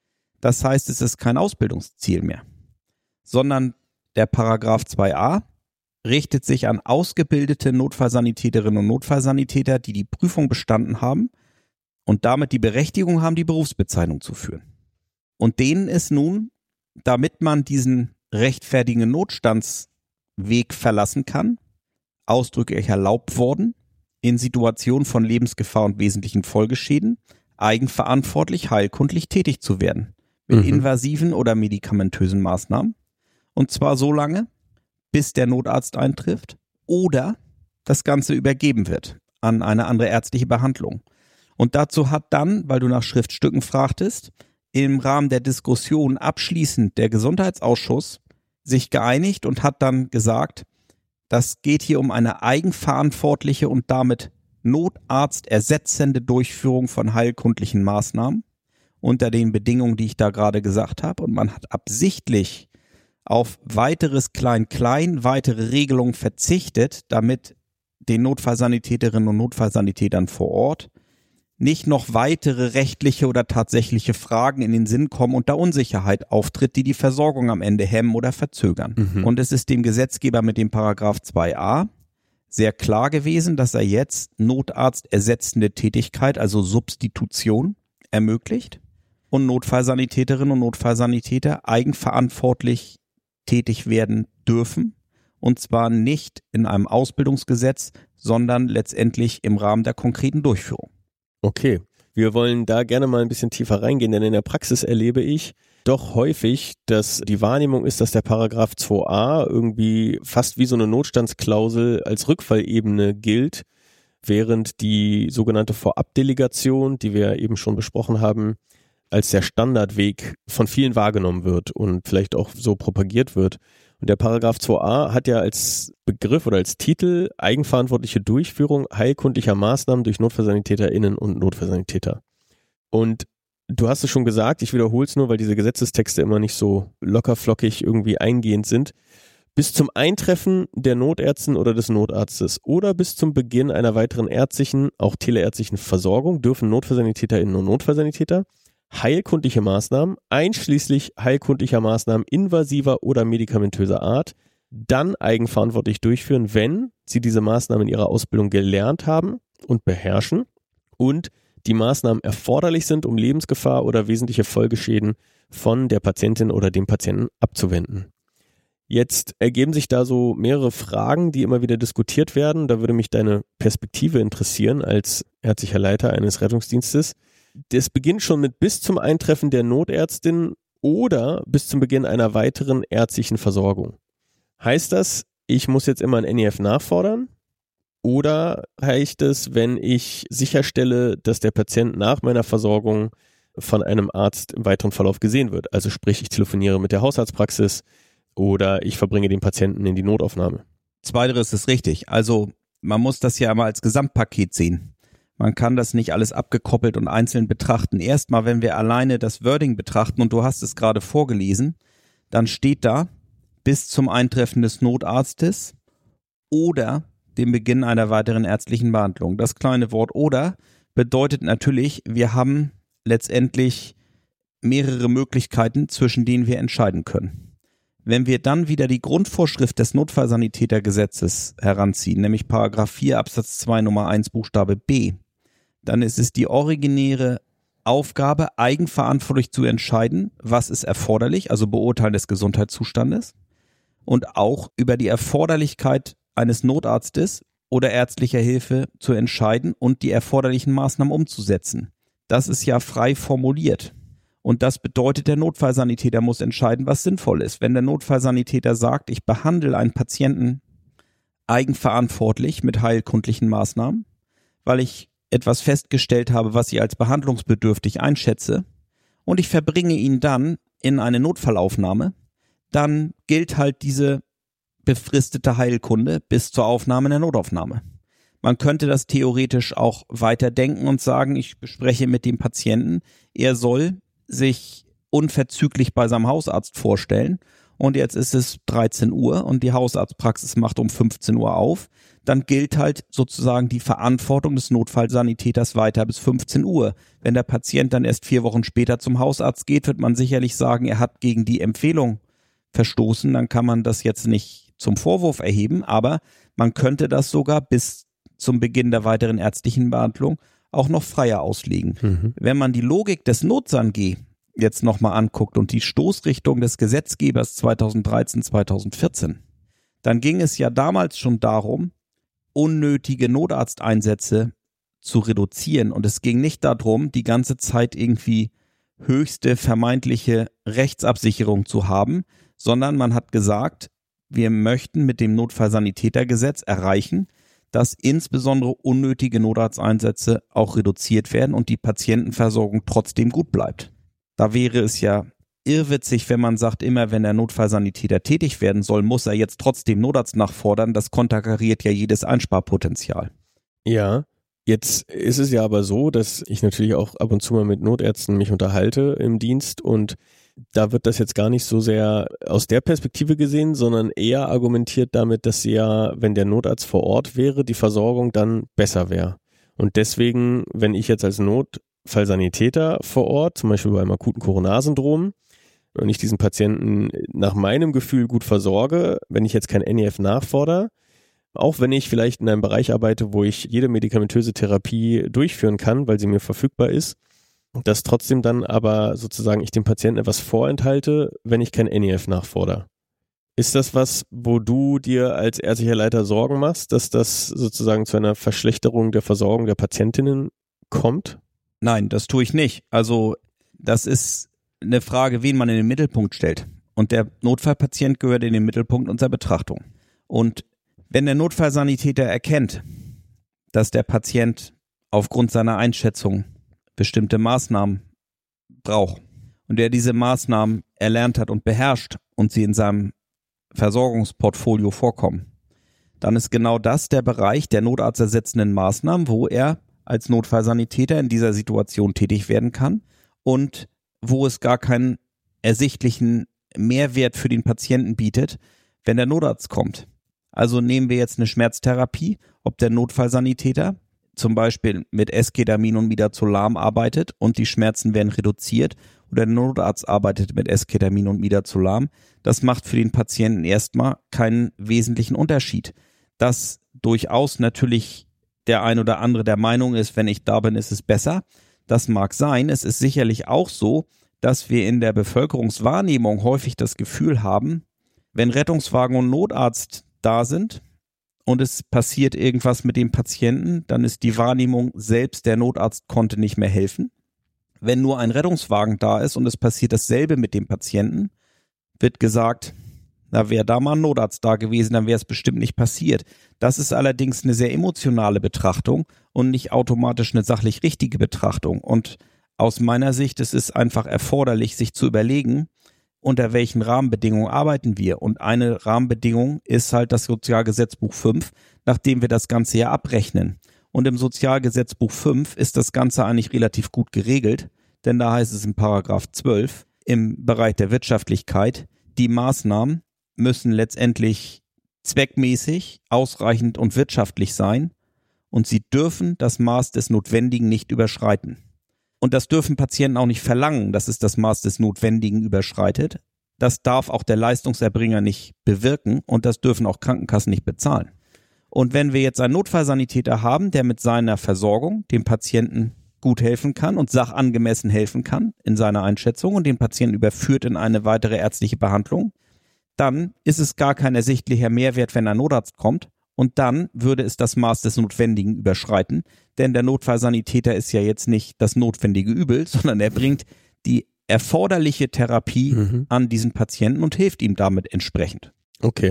Das heißt, es ist kein Ausbildungsziel mehr, sondern der Paragraph 2a richtet sich an ausgebildete Notfallsanitäterinnen und Notfallsanitäter, die die Prüfung bestanden haben und damit die Berechtigung haben, die Berufsbezeichnung zu führen. Und denen ist nun, damit man diesen rechtfertigen Notstandsweg verlassen kann, ausdrücklich erlaubt worden, in Situationen von Lebensgefahr und wesentlichen Folgeschäden eigenverantwortlich heilkundlich tätig zu werden, mit invasiven oder medikamentösen Maßnahmen. Und zwar so lange, bis der Notarzt eintrifft oder das Ganze übergeben wird an eine andere ärztliche Behandlung. Und dazu hat dann, weil du nach Schriftstücken fragtest, im Rahmen der Diskussion abschließend der Gesundheitsausschuss sich geeinigt und hat dann gesagt, das geht hier um eine eigenverantwortliche und damit notarztersetzende Durchführung von heilkundlichen Maßnahmen unter den Bedingungen, die ich da gerade gesagt habe. Und man hat absichtlich auf weiteres Klein-Klein, weitere Regelungen verzichtet, damit den Notfallsanitäterinnen und Notfallsanitätern vor Ort nicht noch weitere rechtliche oder tatsächliche Fragen in den Sinn kommen und da Unsicherheit auftritt, die die Versorgung am Ende hemmen oder verzögern. Und es ist dem Gesetzgeber mit dem Paragraph 2a sehr klar gewesen, dass er jetzt notarztersetzende Tätigkeit, also Substitution, ermöglicht und Notfallsanitäterinnen und Notfallsanitäter eigenverantwortlich tätig werden dürfen. Und zwar nicht in einem Ausbildungsgesetz, sondern letztendlich im Rahmen der konkreten Durchführung. Okay, wir wollen da gerne mal ein bisschen tiefer reingehen, denn in der Praxis erlebe ich doch häufig, dass die Wahrnehmung ist, dass der Paragraph 2a irgendwie fast wie so eine Notstandsklausel als Rückfallebene gilt, während die sogenannte Vorabdelegation, die wir eben schon besprochen haben, als der Standardweg von vielen wahrgenommen wird und vielleicht auch so propagiert wird. Und der Paragraph 2a hat ja als Begriff oder als Titel eigenverantwortliche Durchführung heilkundlicher Maßnahmen durch NotfallsanitäterInnen und Notfallsanitäter. Und du hast es schon gesagt, ich wiederhole es nur, weil diese Gesetzestexte immer nicht so lockerflockig irgendwie eingehend sind. Bis zum Eintreffen der Notärztin oder des Notarztes oder bis zum Beginn einer weiteren ärztlichen, auch teleärztlichen Versorgung dürfen NotfallsanitäterInnen und Notfallsanitäter heilkundliche Maßnahmen, einschließlich heilkundlicher Maßnahmen invasiver oder medikamentöser Art, dann eigenverantwortlich durchführen, wenn sie diese Maßnahmen in ihrer Ausbildung gelernt haben und beherrschen und die Maßnahmen erforderlich sind, um Lebensgefahr oder wesentliche Folgeschäden von der Patientin oder dem Patienten abzuwenden. Jetzt ergeben sich da so mehrere Fragen, die immer wieder diskutiert werden. Da würde mich deine Perspektive interessieren als ärztlicher Leiter eines Rettungsdienstes. Das beginnt schon mit bis zum Eintreffen der Notärztin oder bis zum Beginn einer weiteren ärztlichen Versorgung. Heißt das, ich muss jetzt immer ein NEF nachfordern? Oder heißt es, wenn ich sicherstelle, dass der Patient nach meiner Versorgung von einem Arzt im weiteren Verlauf gesehen wird? Also sprich, ich telefoniere mit der Hausarztpraxis oder ich verbringe den Patienten in die Notaufnahme. Zweiteres ist richtig. Also man muss das ja immer als Gesamtpaket sehen. Man kann das nicht alles abgekoppelt und einzeln betrachten. Erstmal, wenn wir alleine das Wording betrachten, und du hast es gerade vorgelesen, dann steht da bis zum Eintreffen des Notarztes oder dem Beginn einer weiteren ärztlichen Behandlung. Das kleine Wort oder bedeutet natürlich, wir haben letztendlich mehrere Möglichkeiten, zwischen denen wir entscheiden können. Wenn wir dann wieder die Grundvorschrift des Notfallsanitätergesetzes heranziehen, nämlich Paragraph 4 Absatz 2 Nummer 1 Buchstabe B, dann ist es die originäre Aufgabe, eigenverantwortlich zu entscheiden, was ist erforderlich, also Beurteilen des Gesundheitszustandes und auch über die Erforderlichkeit eines Notarztes oder ärztlicher Hilfe zu entscheiden und die erforderlichen Maßnahmen umzusetzen. Das ist ja frei formuliert. Und das bedeutet, der Notfallsanitäter muss entscheiden, was sinnvoll ist. Wenn der Notfallsanitäter sagt, ich behandle einen Patienten eigenverantwortlich mit heilkundlichen Maßnahmen, weil ich etwas festgestellt habe, was ich als behandlungsbedürftig einschätze, und ich verbringe ihn dann in eine Notfallaufnahme, dann gilt halt diese befristete Heilkunde bis zur Aufnahme in der Notaufnahme. Man könnte das theoretisch auch weiterdenken und sagen, ich bespreche mit dem Patienten, er soll sich unverzüglich bei seinem Hausarzt vorstellen und jetzt ist es 13 Uhr und die Hausarztpraxis macht um 15 Uhr auf. Dann gilt halt sozusagen die Verantwortung des Notfallsanitäters weiter bis 15 Uhr. Wenn der Patient dann erst 4 Wochen später zum Hausarzt geht, wird man sicherlich sagen, er hat gegen die Empfehlung verstoßen. Dann kann man das jetzt nicht zum Vorwurf erheben, aber man könnte das sogar bis zum Beginn der weiteren ärztlichen Behandlung auch noch freier auslegen. Wenn man die Logik des NotSanG jetzt nochmal anguckt und die Stoßrichtung des Gesetzgebers 2013, 2014, dann ging es ja damals schon darum, unnötige Notarzteinsätze zu reduzieren. Und es ging nicht darum, die ganze Zeit irgendwie höchste vermeintliche Rechtsabsicherung zu haben, sondern man hat gesagt, wir möchten mit dem Notfallsanitätergesetz erreichen, dass insbesondere unnötige Notarzteinsätze auch reduziert werden und die Patientenversorgung trotzdem gut bleibt. Da wäre es ja irrwitzig, wenn man sagt, immer wenn der Notfallsanitäter tätig werden soll, muss er jetzt trotzdem Notarzt nachfordern. Das konterkariert ja jedes Einsparpotenzial. Ja, jetzt ist es ja aber so, dass ich natürlich auch ab und zu mal mit Notärzten mich unterhalte im Dienst und da wird das jetzt gar nicht so sehr aus der Perspektive gesehen, sondern eher argumentiert damit, dass ja, wenn der Notarzt vor Ort wäre, die Versorgung dann besser wäre. Und deswegen, wenn ich jetzt als Notfallsanitäter vor Ort, zum Beispiel beim akuten Coronarsyndrom, und ich diesen Patienten nach meinem Gefühl gut versorge, wenn ich jetzt kein NEF nachfordere, auch wenn ich vielleicht in einem Bereich arbeite, wo ich jede medikamentöse Therapie durchführen kann, weil sie mir verfügbar ist, dass trotzdem dann aber sozusagen ich dem Patienten etwas vorenthalte, wenn ich kein NEF nachfordere. Ist das was, wo du dir als ärztlicher Leiter Sorgen machst, dass das sozusagen zu einer Verschlechterung der Versorgung der Patientinnen kommt? Nein, das tue ich nicht. Also das ist eine Frage, wen man in den Mittelpunkt stellt. Und der Notfallpatient gehört in den Mittelpunkt unserer Betrachtung. Und wenn der Notfallsanitäter erkennt, dass der Patient aufgrund seiner Einschätzung bestimmte Maßnahmen braucht und er diese Maßnahmen erlernt hat und beherrscht und sie in seinem Versorgungsportfolio vorkommen, dann ist genau das der Bereich der notarztersetzenden Maßnahmen, wo er als Notfallsanitäter in dieser Situation tätig werden kann und wo es gar keinen ersichtlichen Mehrwert für den Patienten bietet, wenn der Notarzt kommt. Also nehmen wir jetzt eine Schmerztherapie, ob der Notfallsanitäter zum Beispiel mit Eskedamin und Midazolam arbeitet und die Schmerzen werden reduziert oder der Notarzt arbeitet mit Eskedamin und Midazolam. Das macht für den Patienten erstmal keinen wesentlichen Unterschied. Dass durchaus natürlich der ein oder andere der Meinung ist, wenn ich da bin, ist es besser. Das mag sein. Es ist sicherlich auch so, dass wir in der Bevölkerungswahrnehmung häufig das Gefühl haben, wenn Rettungswagen und Notarzt da sind und es passiert irgendwas mit dem Patienten, dann ist die Wahrnehmung, selbst der Notarzt konnte nicht mehr helfen. Wenn nur ein Rettungswagen da ist und es passiert dasselbe mit dem Patienten, wird gesagt, na, wäre da mal ein Notarzt da gewesen, dann wäre es bestimmt nicht passiert. Das ist allerdings eine sehr emotionale Betrachtung und nicht automatisch eine sachlich richtige Betrachtung. Und aus meiner Sicht ist es einfach erforderlich, sich zu überlegen, unter welchen Rahmenbedingungen arbeiten wir. Und eine Rahmenbedingung ist halt das Sozialgesetzbuch 5, nachdem wir das Ganze ja abrechnen. Und im Sozialgesetzbuch 5 ist das Ganze eigentlich relativ gut geregelt, denn da heißt es in Paragraph 12 im Bereich der Wirtschaftlichkeit, die Maßnahmen müssen letztendlich zweckmäßig, ausreichend und wirtschaftlich sein und sie dürfen das Maß des Notwendigen nicht überschreiten. Und das dürfen Patienten auch nicht verlangen, dass es das Maß des Notwendigen überschreitet. Das darf auch der Leistungserbringer nicht bewirken und das dürfen auch Krankenkassen nicht bezahlen. Und wenn wir jetzt einen Notfallsanitäter haben, der mit seiner Versorgung dem Patienten gut helfen kann und sachangemessen helfen kann in seiner Einschätzung und den Patienten überführt in eine weitere ärztliche Behandlung, dann ist es gar kein ersichtlicher Mehrwert, wenn ein Notarzt kommt. Und dann würde es das Maß des Notwendigen überschreiten, denn der Notfallsanitäter ist ja jetzt nicht das notwendige Übel, sondern er bringt die erforderliche Therapie an diesen Patienten und hilft ihm damit entsprechend. Okay.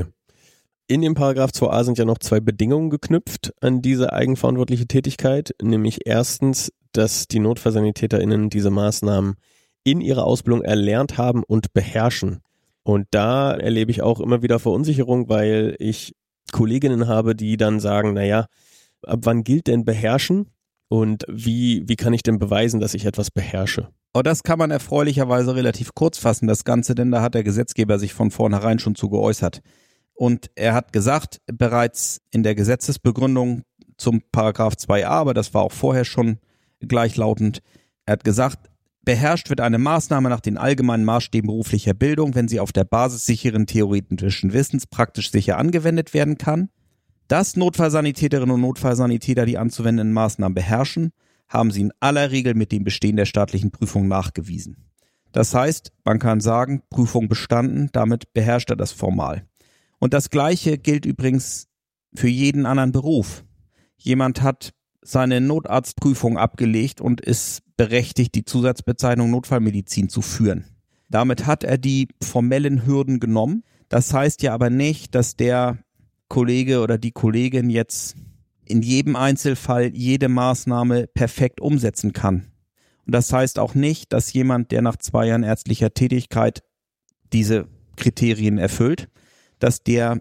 In dem Paragraph 2a sind ja noch 2 Bedingungen geknüpft an diese eigenverantwortliche Tätigkeit, nämlich erstens, dass die NotfallsanitäterInnen diese Maßnahmen in ihrer Ausbildung erlernt haben und beherrschen. Und da erlebe ich auch immer wieder Verunsicherung, weil ich Kolleginnen habe, die dann sagen, naja, Ab wann gilt denn beherrschen und wie kann ich denn beweisen, dass ich etwas beherrsche? Oh, das kann man erfreulicherweise relativ kurz fassen, das Ganze, denn da hat der Gesetzgeber sich von vornherein schon zu geäußert. Und er hat gesagt, bereits in der Gesetzesbegründung zum Paragraph 2a, aber das war auch vorher schon gleichlautend, er hat gesagt, beherrscht wird eine Maßnahme nach den allgemeinen Maßstäben beruflicher Bildung, wenn sie auf der Basis sicheren theoretischen Wissens praktisch sicher angewendet werden kann. Dass Notfallsanitäterinnen und Notfallsanitäter die anzuwendenden Maßnahmen beherrschen, haben sie in aller Regel mit dem Bestehen der staatlichen Prüfung nachgewiesen. Das heißt, man kann sagen, Prüfung bestanden, damit beherrscht er das formal. Und das Gleiche gilt übrigens für jeden anderen Beruf. Jemand hat seine Notarztprüfung abgelegt und ist berechtigt, die Zusatzbezeichnung Notfallmedizin zu führen. Damit hat er die formellen Hürden genommen. Das heißt ja aber nicht, dass der Kollege oder die Kollegin jetzt in jedem Einzelfall jede Maßnahme perfekt umsetzen kann. Und das heißt auch nicht, dass jemand, der nach 2 Jahren ärztlicher Tätigkeit diese Kriterien erfüllt, dass der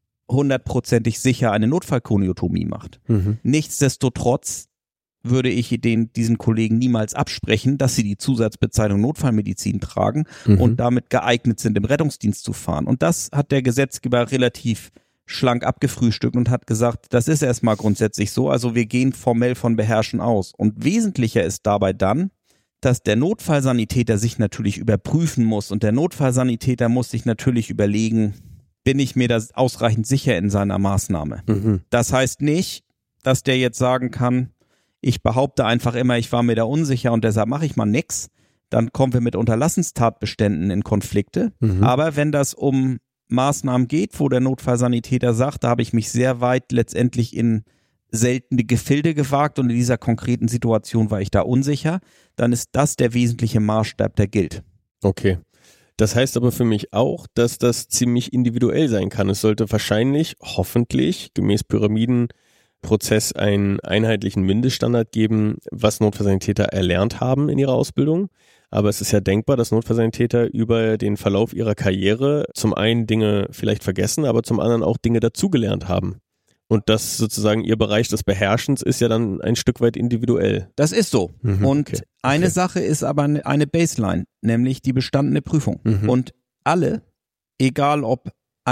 100%ig sicher eine Notfallkoniotomie macht. Nichtsdestotrotz würde ich diesen Kollegen niemals absprechen, dass sie die Zusatzbezeichnung Notfallmedizin tragen und damit geeignet sind, im Rettungsdienst zu fahren. Und das hat der Gesetzgeber relativ schlank abgefrühstückt und hat gesagt, das ist erstmal grundsätzlich so, also wir gehen formell von Beherrschen aus. Und wesentlicher ist dabei dann, dass der Notfallsanitäter sich natürlich überprüfen muss und der Notfallsanitäter muss sich natürlich überlegen, bin ich mir da ausreichend sicher in seiner Maßnahme. Das heißt nicht, dass der jetzt sagen kann, ich behaupte einfach immer, ich war mir da unsicher und deshalb mache ich mal nix. Dann kommen wir mit Unterlassenstatbeständen in Konflikte. Aber wenn das um Maßnahmen geht, wo der Notfallsanitäter sagt, da habe ich mich sehr weit letztendlich in seltene Gefilde gewagt und in dieser konkreten Situation war ich da unsicher, dann ist das der wesentliche Maßstab, der gilt. Okay. Das heißt aber für mich auch, dass das ziemlich individuell sein kann. Es sollte wahrscheinlich, hoffentlich, gemäß Pyramidenprozess einen einheitlichen Mindeststandard geben, was Notfallsanitäter erlernt haben in ihrer Ausbildung. Aber es ist ja denkbar, dass Notfallsanitäter über den Verlauf ihrer Karriere zum einen Dinge vielleicht vergessen, aber zum anderen auch Dinge dazugelernt haben. Und das sozusagen ihr Bereich des Beherrschens ist ja dann ein Stück weit individuell. Das ist so. Und eine Sache ist aber eine Baseline, nämlich die bestandene Prüfung. Und alle, egal ob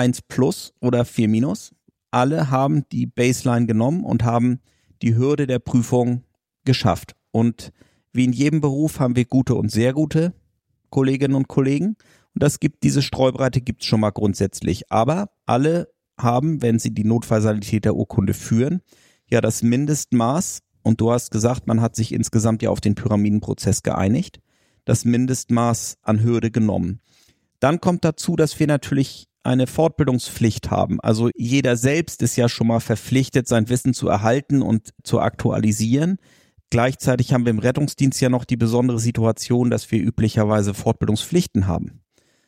1+ oder 4-, alle haben die Baseline genommen und haben die Hürde der Prüfung geschafft. Und wie in jedem Beruf haben wir gute und sehr gute Kolleginnen und Kollegen. Und diese Streubreite gibt es schon mal grundsätzlich. Aber alle haben, wenn sie die Notfallsanitäterurkunde führen, ja das Mindestmaß, und du hast gesagt, man hat sich insgesamt ja auf den Pyramidenprozess geeinigt, das Mindestmaß an Hürde genommen. Dann kommt dazu, dass wir natürlich eine Fortbildungspflicht haben. Also jeder selbst ist ja schon mal verpflichtet, sein Wissen zu erhalten und zu aktualisieren. Gleichzeitig haben wir im Rettungsdienst ja noch die besondere Situation, dass wir üblicherweise Fortbildungspflichten haben.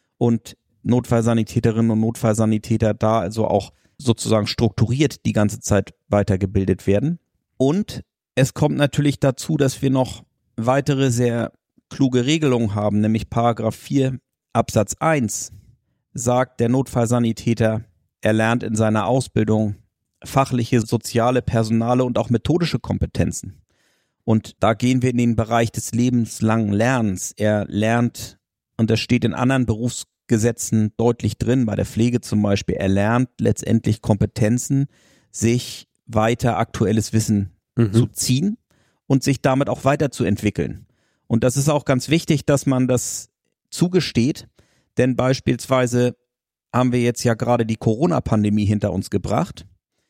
Und Notfallsanitäterinnen und Notfallsanitäter da also auch sozusagen strukturiert die ganze Zeit weitergebildet werden. Und es kommt natürlich dazu, dass wir noch weitere sehr kluge Regelungen haben, nämlich Paragraph 4 Absatz 1 sagt, der Notfallsanitäter erlernt in seiner Ausbildung fachliche, soziale, personale und auch methodische Kompetenzen. Und da gehen wir in den Bereich des lebenslangen Lernens. Er lernt, und das steht in anderen Berufsgesetzen deutlich drin, bei der Pflege zum Beispiel, er lernt letztendlich Kompetenzen, sich weiter aktuelles Wissen zu ziehen und sich damit auch weiterzuentwickeln. Und das ist auch ganz wichtig, dass man das zugesteht, denn beispielsweise haben wir jetzt ja gerade die Corona-Pandemie hinter uns gebracht.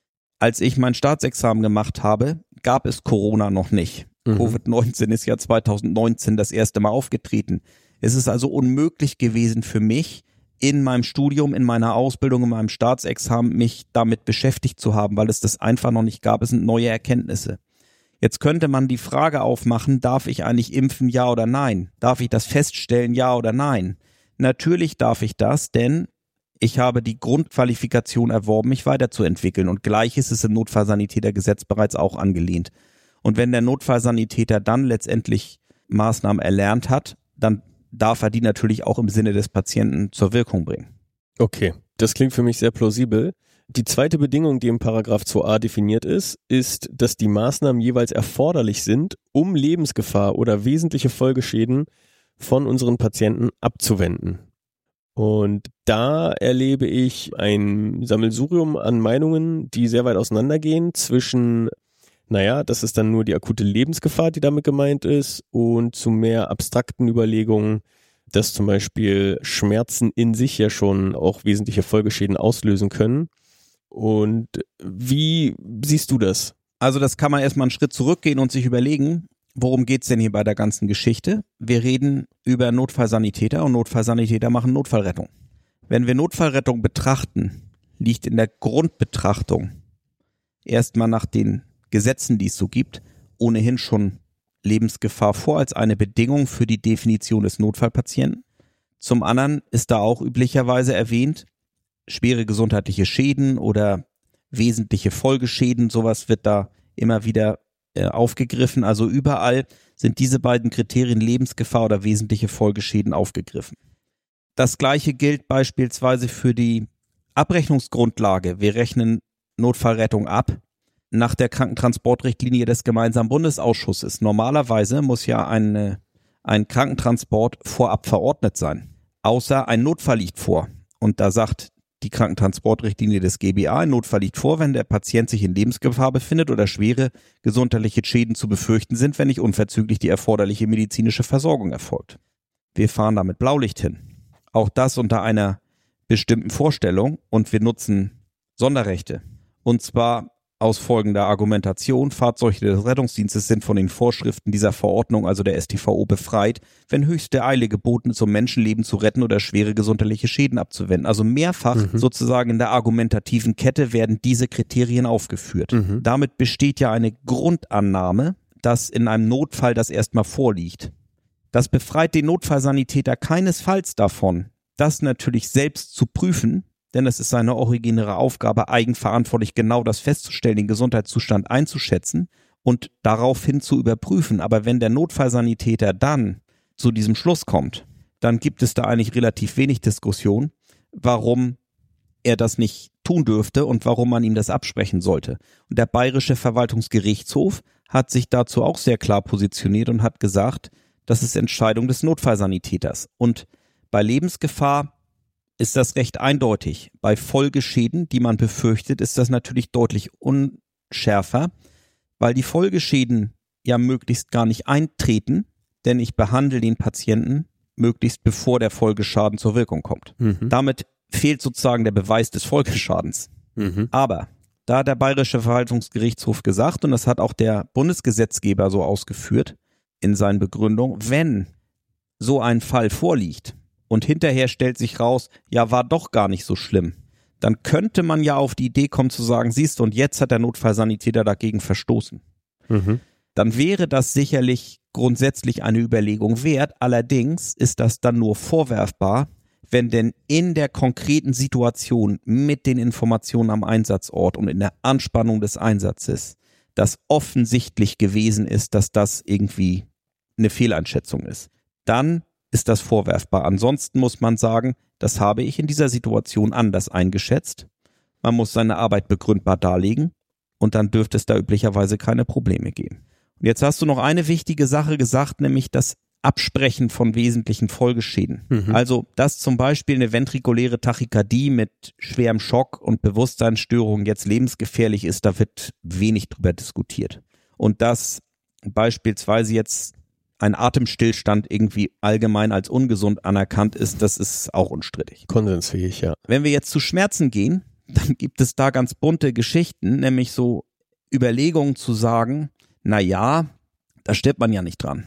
Als ich mein Staatsexamen gemacht habe, gab es Corona noch nicht. Covid-19 ist ja 2019 das erste Mal aufgetreten. Es ist also unmöglich gewesen für mich, in meinem Studium, in meiner Ausbildung, in meinem Staatsexamen mich damit beschäftigt zu haben, weil es das einfach noch nicht gab. Es sind neue Erkenntnisse. Jetzt könnte man die Frage aufmachen, darf ich eigentlich impfen, ja oder nein? Darf ich das feststellen, ja oder nein? Natürlich darf ich das, denn ich habe die Grundqualifikation erworben, mich weiterzuentwickeln. Und gleich ist es im Notfallsanitätergesetz bereits auch angelehnt. Und wenn der Notfallsanitäter dann letztendlich Maßnahmen erlernt hat, dann darf er die natürlich auch im Sinne des Patienten zur Wirkung bringen. Okay, das klingt für mich sehr plausibel. Die zweite Bedingung, die im Paragraph 2a definiert ist, dass die Maßnahmen jeweils erforderlich sind, um Lebensgefahr oder wesentliche Folgeschäden von unseren Patienten abzuwenden. Und da erlebe ich ein Sammelsurium an Meinungen, die sehr weit auseinandergehen zwischen, das ist dann nur die akute Lebensgefahr, die damit gemeint ist, und zu mehr abstrakten Überlegungen, dass zum Beispiel Schmerzen in sich ja schon auch wesentliche Folgeschäden auslösen können. Und wie siehst du das? Also das kann man erstmal einen Schritt zurückgehen und sich überlegen, worum geht's denn hier bei der ganzen Geschichte? Wir reden über Notfallsanitäter und Notfallsanitäter machen Notfallrettung. Wenn wir Notfallrettung betrachten, liegt in der Grundbetrachtung erstmal nach den Gesetzen, die es so gibt, ohnehin schon Lebensgefahr vor als eine Bedingung für die Definition des Notfallpatienten. Zum anderen ist da auch üblicherweise erwähnt, schwere gesundheitliche Schäden oder wesentliche Folgeschäden, sowas wird da immer wieder aufgegriffen. Also überall sind diese beiden Kriterien Lebensgefahr oder wesentliche Folgeschäden aufgegriffen. Das Gleiche gilt beispielsweise für die Abrechnungsgrundlage. Wir rechnen Notfallrettung ab nach der Krankentransportrichtlinie des gemeinsamen Bundesausschusses. Normalerweise muss ja ein Krankentransport vorab verordnet sein, außer ein Notfall liegt vor. Und da sagt die Krankentransportrichtlinie des GBA, ein Notfall liegt vor, wenn der Patient sich in Lebensgefahr befindet oder schwere gesundheitliche Schäden zu befürchten sind, wenn nicht unverzüglich die erforderliche medizinische Versorgung erfolgt. Wir fahren da mit Blaulicht hin. Auch das unter einer bestimmten Vorstellung und wir nutzen Sonderrechte. Und zwar aus folgender Argumentation: Fahrzeuge des Rettungsdienstes sind von den Vorschriften dieser Verordnung, also der StVO, befreit, wenn höchste Eile geboten ist, um Menschenleben zu retten oder schwere gesundheitliche Schäden abzuwenden. Also mehrfach sozusagen in der argumentativen Kette werden diese Kriterien aufgeführt. Damit besteht ja eine Grundannahme, dass in einem Notfall das erstmal vorliegt. Das befreit den Notfallsanitäter keinesfalls davon, das natürlich selbst zu prüfen, denn es ist seine originäre Aufgabe, eigenverantwortlich genau das festzustellen, den Gesundheitszustand einzuschätzen und daraufhin zu überprüfen. Aber wenn der Notfallsanitäter dann zu diesem Schluss kommt, dann gibt es da eigentlich relativ wenig Diskussion, warum er das nicht tun dürfte und warum man ihm das absprechen sollte. Und der Bayerische Verwaltungsgerichtshof hat sich dazu auch sehr klar positioniert und hat gesagt, das ist Entscheidung des Notfallsanitäters. Und bei Lebensgefahr ist das recht eindeutig. Bei Folgeschäden, die man befürchtet, ist das natürlich deutlich unschärfer, weil die Folgeschäden ja möglichst gar nicht eintreten, denn ich behandle den Patienten möglichst bevor der Folgeschaden zur Wirkung kommt. Damit fehlt sozusagen der Beweis des Folgeschadens. Aber da hat der Bayerische Verwaltungsgerichtshof gesagt, und das hat auch der Bundesgesetzgeber so ausgeführt in seinen Begründungen, wenn so ein Fall vorliegt, und hinterher stellt sich raus, ja, war doch gar nicht so schlimm, dann könnte man ja auf die Idee kommen zu sagen, siehst du, und jetzt hat der Notfallsanitäter dagegen verstoßen. Dann wäre das sicherlich grundsätzlich eine Überlegung wert. Allerdings ist das dann nur vorwerfbar, wenn denn in der konkreten Situation mit den Informationen am Einsatzort und in der Anspannung des Einsatzes das offensichtlich gewesen ist, dass das irgendwie eine Fehleinschätzung ist. Dann ist das vorwerfbar. Ansonsten muss man sagen, das habe ich in dieser Situation anders eingeschätzt. Man muss seine Arbeit begründbar darlegen und dann dürfte es da üblicherweise keine Probleme geben. Und jetzt hast du noch eine wichtige Sache gesagt, nämlich das Absprechen von wesentlichen Folgeschäden. Also, dass zum Beispiel eine ventrikuläre Tachykardie mit schwerem Schock und Bewusstseinsstörung jetzt lebensgefährlich ist, da wird wenig drüber diskutiert. Und dass beispielsweise jetzt ein Atemstillstand irgendwie allgemein als ungesund anerkannt ist, das ist auch unstrittig. Konsensfähig, ja. Wenn wir jetzt zu Schmerzen gehen, dann gibt es da ganz bunte Geschichten, nämlich so Überlegungen zu sagen, na ja, da stirbt man ja nicht dran.